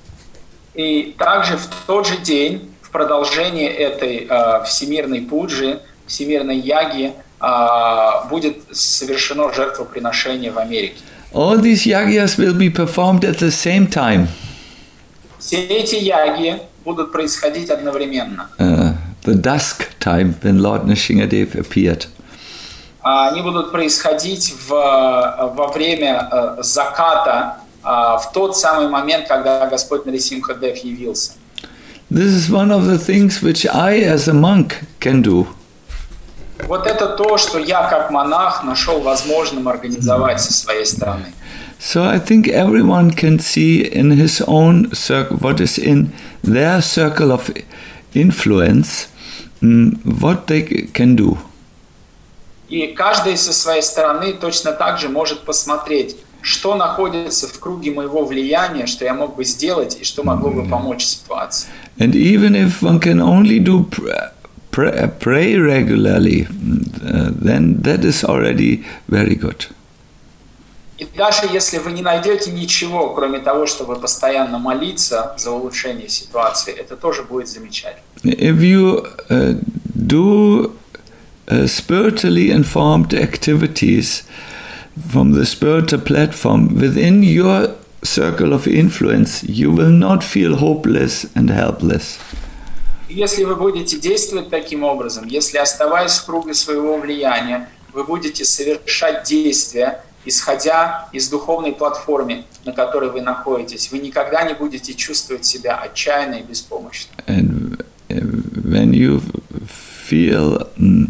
Speaker 2: И также в тот же день, в продолжении этой всемирной пуджи, всемирной ягьи, будет совершено жертвоприношение в Америке.
Speaker 1: All these yagyas will be performed at the same time.
Speaker 2: Все эти ягьи будут происходить одновременно.
Speaker 1: The dusk time when Lord Nrsingadev appeared.
Speaker 2: Они будут происходить во время заката, в тот самый момент, когда Господь Нарисимха-дев явился.
Speaker 1: This is one of the things which I, as a monk, can do.
Speaker 2: Вот это то, что я как монах нашел возможным организовать со своей стороны.
Speaker 1: So I think everyone can see in his own circle, what is in their circle of influence, what they can do.
Speaker 2: И каждый со своей стороны точно так же может посмотреть, что находится в круге моего влияния, что я мог бы сделать и что могло бы помочь ситуации.
Speaker 1: And even if one can only do pray regularly, then that is already very good.
Speaker 2: И даже если вы не найдете ничего, кроме того, чтобы постоянно молиться за улучшение ситуации, это тоже будет замечательно.
Speaker 1: If you do spiritually informed activities from the spiritual platform within your circle of influence, you will not feel hopeless and helpless.
Speaker 2: Если вы будете действовать таким образом, если, оставаясь в круге своего влияния, вы будете совершать действия, исходя из духовной платформы, на которой вы находитесь, вы никогда не будете чувствовать себя отчаянно и беспомощно.
Speaker 1: And when you feel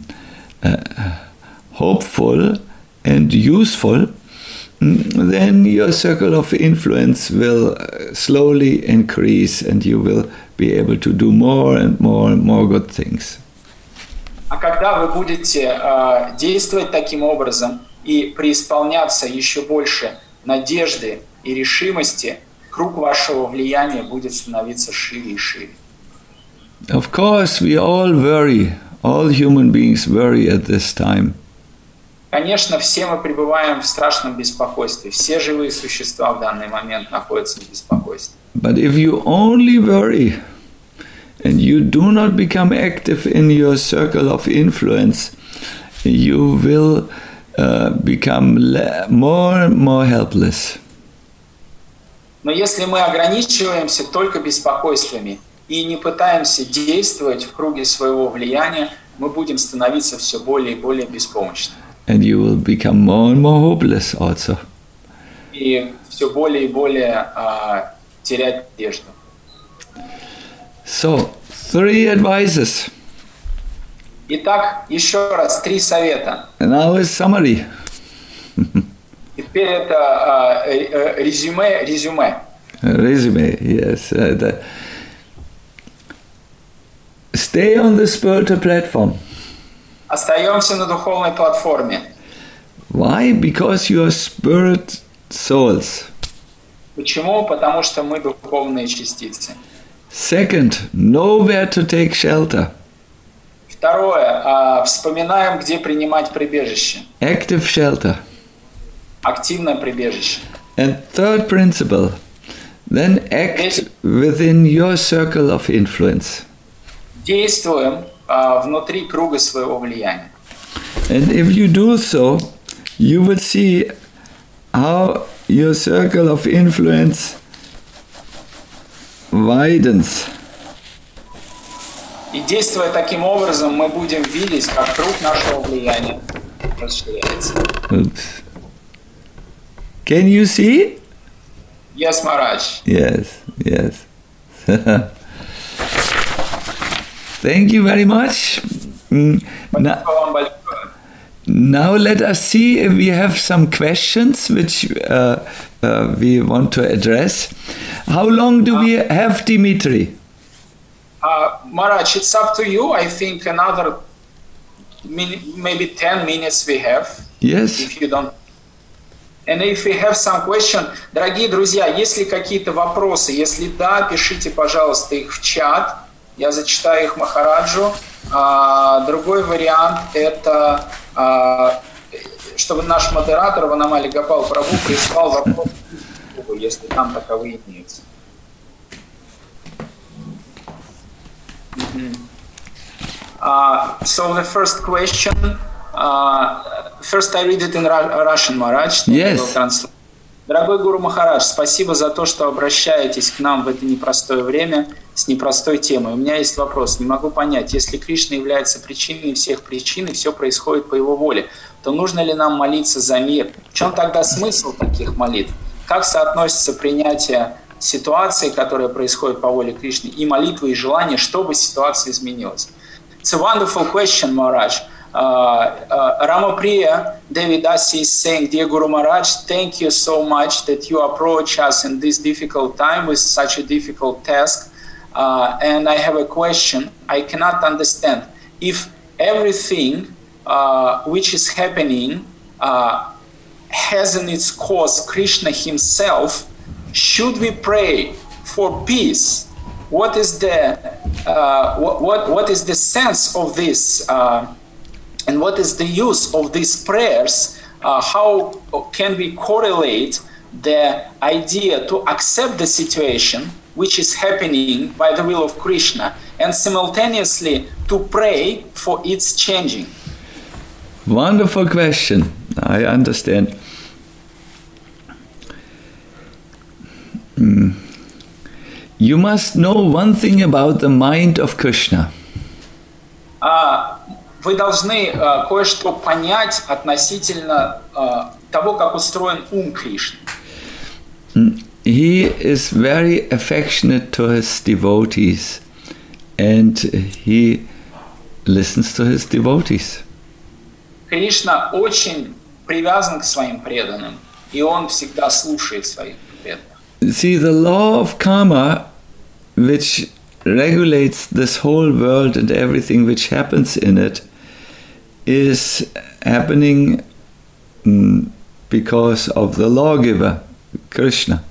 Speaker 1: hopeful and useful, then your circle of influence will slowly increase and you will be able to do more and more good things.
Speaker 2: А когда вы будете действовать таким образом и преисполняться еще больше надежды и решимости, круг вашего влияния будет становиться шире и шире.
Speaker 1: Of course, we all worry. All human beings worry at this time.
Speaker 2: Конечно, все мы пребываем в страшном беспокойстве. Все живые существа в данный момент находятся в беспокойстве.
Speaker 1: But if you only worry and you do not become active in your circle of influence, you will become more and more helpless.
Speaker 2: Но если мы ограничиваемся только беспокойствами и не пытаемся действовать в круге своего влияния, мы будем становиться все более и более беспомощными.
Speaker 1: And you will become more and more hopeless also.
Speaker 2: И все более и более терять надежду.
Speaker 1: So, 3 advices.
Speaker 2: Итак, еще раз 3 совета.
Speaker 1: And now is summary.
Speaker 2: Теперь это резюме.
Speaker 1: Resume, yes. Stay on the spiritual platform.
Speaker 2: Остаемся на духовной платформе.
Speaker 1: Why? Because you are spirit souls.
Speaker 2: Почему? Потому что мы духовные частицы.
Speaker 1: Second, know where to take shelter.
Speaker 2: Второе, вспоминаем, где принимать прибежище.
Speaker 1: Active shelter.
Speaker 2: Активное прибежище.
Speaker 1: And third principle, then act within your circle of influence.
Speaker 2: Действуем внутри круга своего влияния.
Speaker 1: And if you do so, you will see how your circle of influence widens.
Speaker 2: И действуя таким образом, мы будем видеть, как круг нашего влияния расширяется.
Speaker 1: Oops. Can you see?
Speaker 2: Yes, Maharaj.
Speaker 1: Yes, yes. Thank you very much.
Speaker 2: Спасибо вам большое.
Speaker 1: Now let us see if we have some questions which we want to address. How long do we have, Dimitri?
Speaker 2: Maharaj, it's up to you. I think another maybe 10 minutes we have.
Speaker 1: Yes.
Speaker 2: If you don't. And if we have some question, дорогие друзья, есть ли какие-то вопросы? Если да, пишите, пожалуйста, их в чат. Я зачитаю их Махараджу. Другой вариант – это чтобы наш модератор Ванамали Гопал Прабху прислал вопрос, если там таковые имеются. So the first question, first I read it in Russian, Maharaj.
Speaker 1: Yes.
Speaker 2: Дорогой Гуру Махарадж, спасибо за то, что обращаетесь к нам в это непростое время с непростой темой. У меня есть вопрос. Не могу понять, если Кришна является причиной всех причин и все происходит по его воле, то нужно ли нам молиться за мир? В чем тогда смысл таких молитв? Как соотносится принятие ситуации, которая происходит по воле Кришны, и молитвы и желания, чтобы ситуация изменилась? It's a wonderful question, Maharaj. Ramapriya Devidasi is saying, Dear Guru Maharaj, thank you so much that you approach us in this difficult time with such a difficult task. And I have a question. I cannot understand if everything which is happening has in its cause Krishna himself. Should we pray for peace? What is the what is the sense of this? And what is the use of these prayers? How can we correlate the idea to accept the situation which is happening by the will of Krishna and simultaneously to pray for its changing?
Speaker 1: Wonderful question. I understand. You must know one thing about the mind of Krishna.
Speaker 2: Вы должны кое-что понять относительно того, как устроен ум Кришны.
Speaker 1: He is very affectionate to his devotees, and he listens to his devotees.
Speaker 2: Кришна очень привязан к своим преданным, и он всегда слушает своих преданных.
Speaker 1: See, the law of karma, which regulates this whole world and everything which happens in it, is happening because of the lawgiver, Krishna.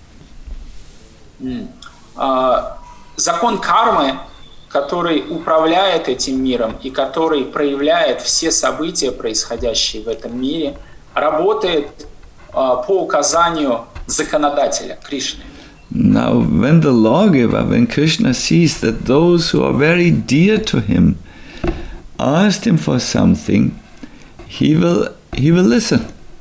Speaker 2: Закон кармы, который управляет этим миром и который проявляет все события, происходящие в этом мире, работает по указанию законодателя, Кришны.
Speaker 1: Now, when the lawgiver, when Krishna sees that those who are very dear to him asked him for something, he will listen.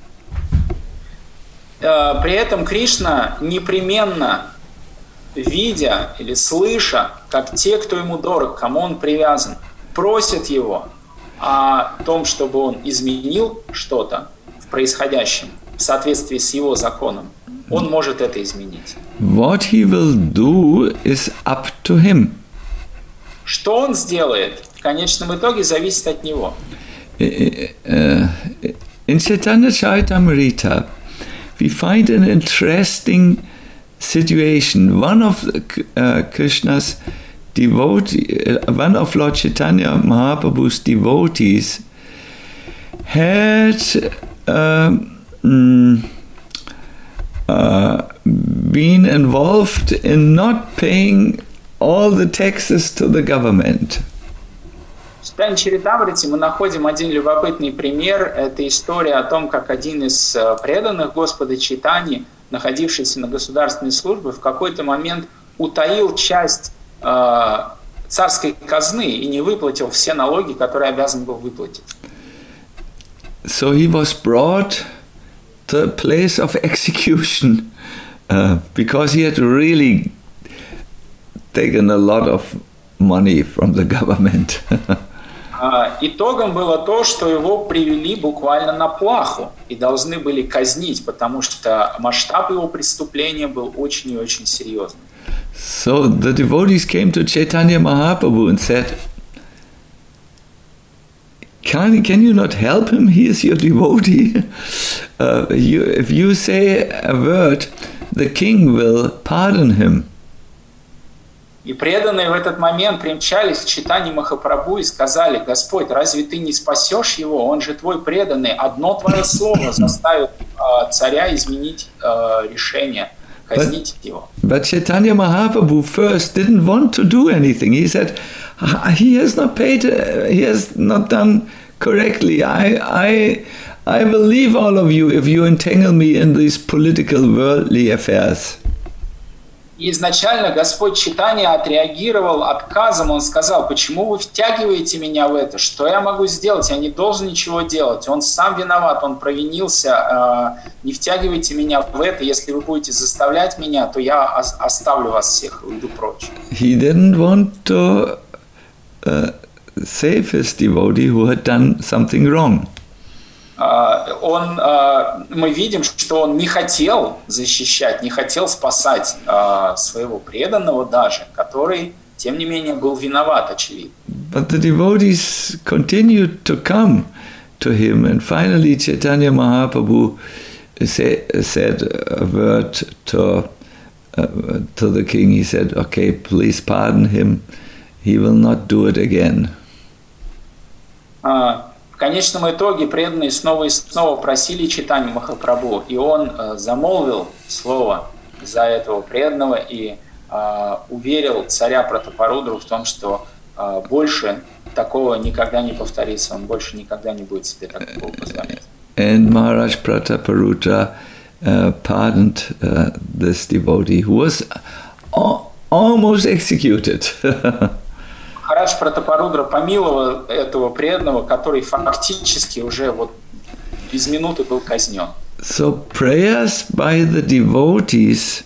Speaker 2: При этом Кришна непременно, видя или слыша, как те, кто ему дорог, кому он привязан, просят его о том, чтобы он изменил что-то в происходящем в соответствии с его законом, он может это изменить.
Speaker 1: What he will do is up to him.
Speaker 2: Что он сделает, в конечном итоге зависит от него.
Speaker 1: In Chaitanya Charitamrita, we find an interesting situation. One of Krishna's devotees, one of Lord Chaitanya Mahaprabhu's devotees, had been involved in not paying all the taxes to the government.
Speaker 2: В Чайтанья Чаритамрите мы находим один любопытный пример. Это история о том, как один из преданных Господа Чайтаньи, находившийся на государственной службе, в какой-то момент утаил часть царской казны и не выплатил все налоги, которые обязан был выплатить.
Speaker 1: So he was brought to a place of execution because he had really taken a lot of money from the government.
Speaker 6: Итогом было то, что его привели буквально на плаху и должны были казнить, потому что масштаб его преступления был очень и очень серьезным.
Speaker 1: So the devotees came to Chaitanya Mahaprabhu and said, Can you not help him? He is your devotee. If you say a word, the king will pardon him.
Speaker 6: И преданные в этот момент примчались к Чайтанье Махапрабху и сказали: Господь, разве ты не спасешь его? Он же твой преданный. Одно твое слово заставит царя изменить решение, казнить его.
Speaker 1: But Chaitanya Mahaprabhu first didn't want to do anything. He said, he has not paid, he has not done correctly. I will leave all of you if you entangle me in these political worldly affairs.
Speaker 6: И изначально Господь Чайтанья отреагировал отказом. Он сказал: почему вы втягиваете меня в это? Что я могу сделать? Я не должен ничего делать. Он сам виноват, он провинился. Не втягивайте меня в это. Если вы будете заставлять меня, то я оставлю вас всех и уйду прочь.
Speaker 1: He didn't want to save his devotee who had done something wrong.
Speaker 6: Мы видим, что он не хотел защищать, не хотел спасать своего преданного даже, который, тем не менее, был виноват, очевидно.
Speaker 1: But the devotees continued to come to him, and finally Chaitanya Mahaprabhu said a word to the king. He said, okay, please pardon him. He will not do it again.
Speaker 6: В конечном итоге преданные снова и снова просили Чайтанью Махапрабху, и он замолвил слово за этого преданного и уверил царя Пратапарудру в том, что больше такого никогда не повторится, он больше никогда не будет себе такого позволять.
Speaker 1: And Maharaj Prataparudra pardoned this devotee who was almost executed.
Speaker 6: Махарадж Пратапарудра помиловал этого преданного, который фактически уже вот без минуты был казнен.
Speaker 1: So prayers by the devotees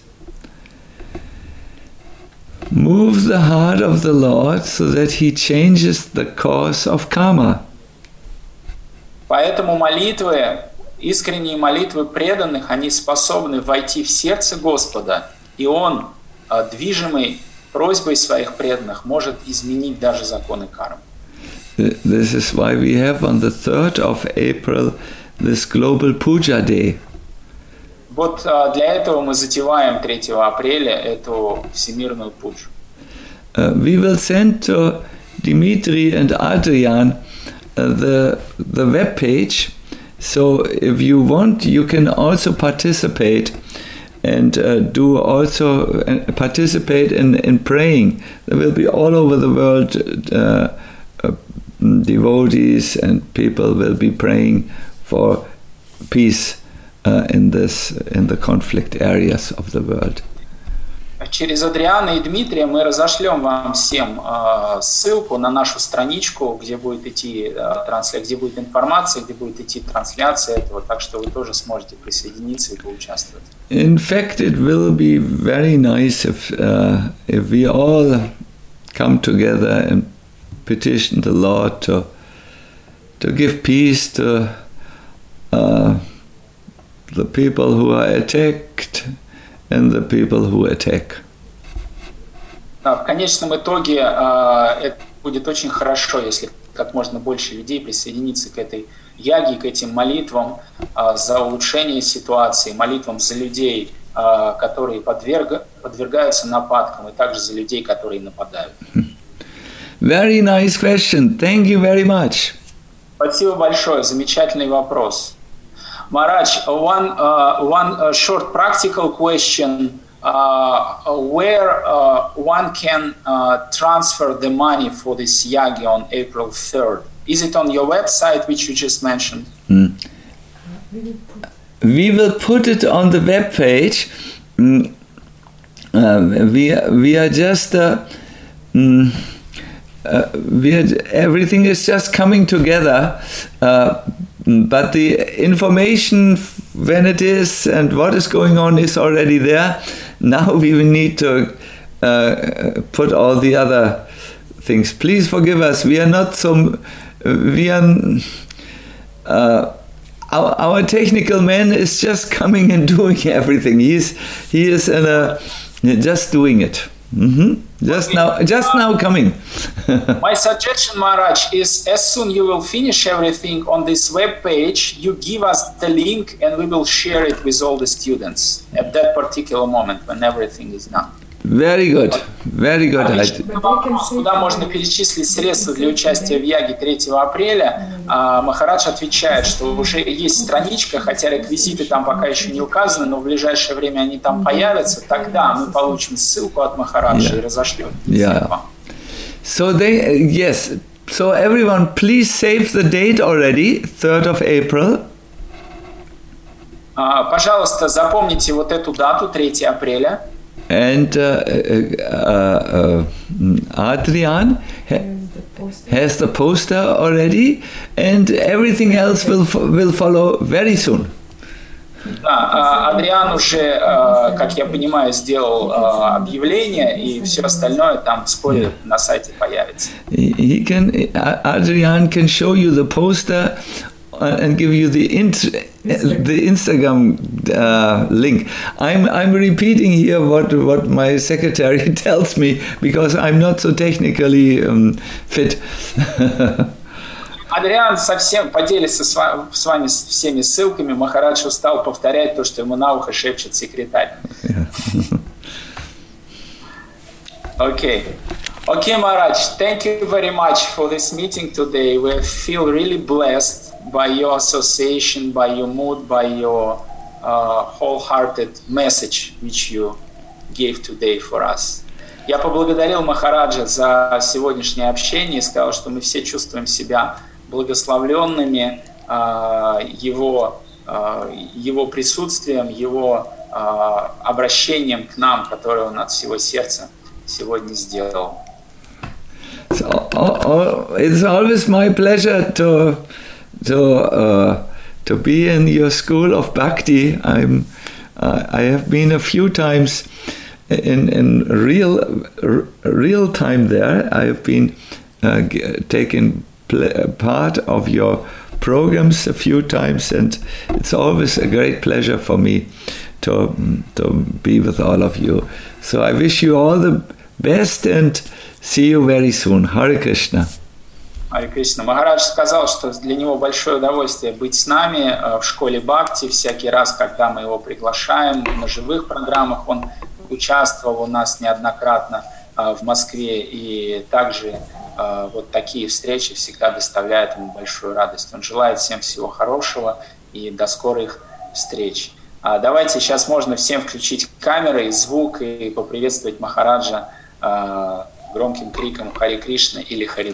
Speaker 1: move the heart of the Lord so that He changes the course of karma.
Speaker 6: Поэтому молитвы, искренние молитвы преданных, они способны войти в сердце Господа, и Он, движимый просьбой своих преданных, может изменить даже законы кармы.
Speaker 1: This is why we have on the 3rd of April this Global Puja Day.
Speaker 6: Вот для этого мы затеваем 3 апреля эту всемирную пуджу.
Speaker 1: We will send to Dimitri and Adrian the web page, so if you want, you can also participate and participate in praying. There will be all over the world devotees and people will be praying for peace in the conflict areas of the world.
Speaker 6: Через Адриана и Дмитрия мы разошлем вам всем ссылку на нашу страничку, где будет идти где будет информация, где будет идти трансляция этого, так что вы тоже сможете присоединиться и поучаствовать.
Speaker 1: In fact, it will be very nice if we all come together and petition the Lord to give peace to the people who are attacked and the people who attack.
Speaker 6: В конечном итоге это будет очень хорошо, если как можно больше людей присоединится к этой яге, к этим молитвам за улучшение ситуации, молитвам за людей, которые подвергаются нападкам, и также за людей, которые нападают.
Speaker 1: Very nice question. Thank you very much.
Speaker 6: Спасибо большое. Замечательный вопрос. Maharaj, one short practical question. Where one can transfer the money for this yagi on April 3rd? Is it on your website, which you just mentioned?
Speaker 1: We will put it on the web page. We are just everything is just coming together. But the information, when it is and what is going on, is already there. Now we will need to put all the other things. Please forgive us. We are not so. Our technical man is just coming and doing everything. He is just doing it. Just now coming.
Speaker 6: My suggestion, Maharaj, is as soon you will finish everything on this web page, you give us the link and we will share it with all the students at that particular moment when everything is done.
Speaker 1: Very good. Very good.
Speaker 6: Куда можно перечислить средства для участия в Яге 3 апреля? Махарадж отвечает, что уже есть страничка, хотя реквизиты там пока еще не указаны, но в ближайшее время они там появятся. Тогда мы получим ссылку от Махараджа и разошлем.
Speaker 1: So So everyone, please save the date already, 3rd of April.
Speaker 6: Пожалуйста, запомните вот эту дату, 3 апреля.
Speaker 1: And Adrian has the poster already, and everything else will follow very soon.
Speaker 6: Да, Адриан уже, как я понимаю, сделал объявление, и все остальное там вскоре на сайте появится.
Speaker 1: Adrian can show you the poster and give you the Instagram link. I'm repeating here what my secretary tells me because I'm not so technically fit.
Speaker 6: Адриан совсем поделится с вами всеми ссылками. Махарадж устал повторять то, что ему на ухо шепчет секретарь. Okay, Maharaj, thank you very much for this meeting today. We feel really blessed by your association, by your mood, by your wholehearted message which you gave today for us. Я поблагодарил Махараджа за сегодняшнее общение и сказал, что мы все чувствуем себя благословленными его присутствием, его обращением к нам, которое он от всего сердца сегодня сделал.
Speaker 1: It's always my pleasure to be in your school of Bhakti. I have been a few times in real time there. I have been taking part of your programs a few times, and it's always a great pleasure for me to be with all of you. So I wish you all the best and see you very soon. Hare Krishna.
Speaker 6: Харе Кришна. Махарадж сказал, что для него большое удовольствие быть с нами в школе Бхакти. Всякий раз, когда мы его приглашаем на живых программах, он участвовал у нас неоднократно в Москве, и также вот такие встречи всегда доставляют ему большую радость. Он желает всем всего хорошего и до скорых встреч. Давайте сейчас можно всем включить камеры и звук и поприветствовать Махараджа громким криком Харе Кришна или Харе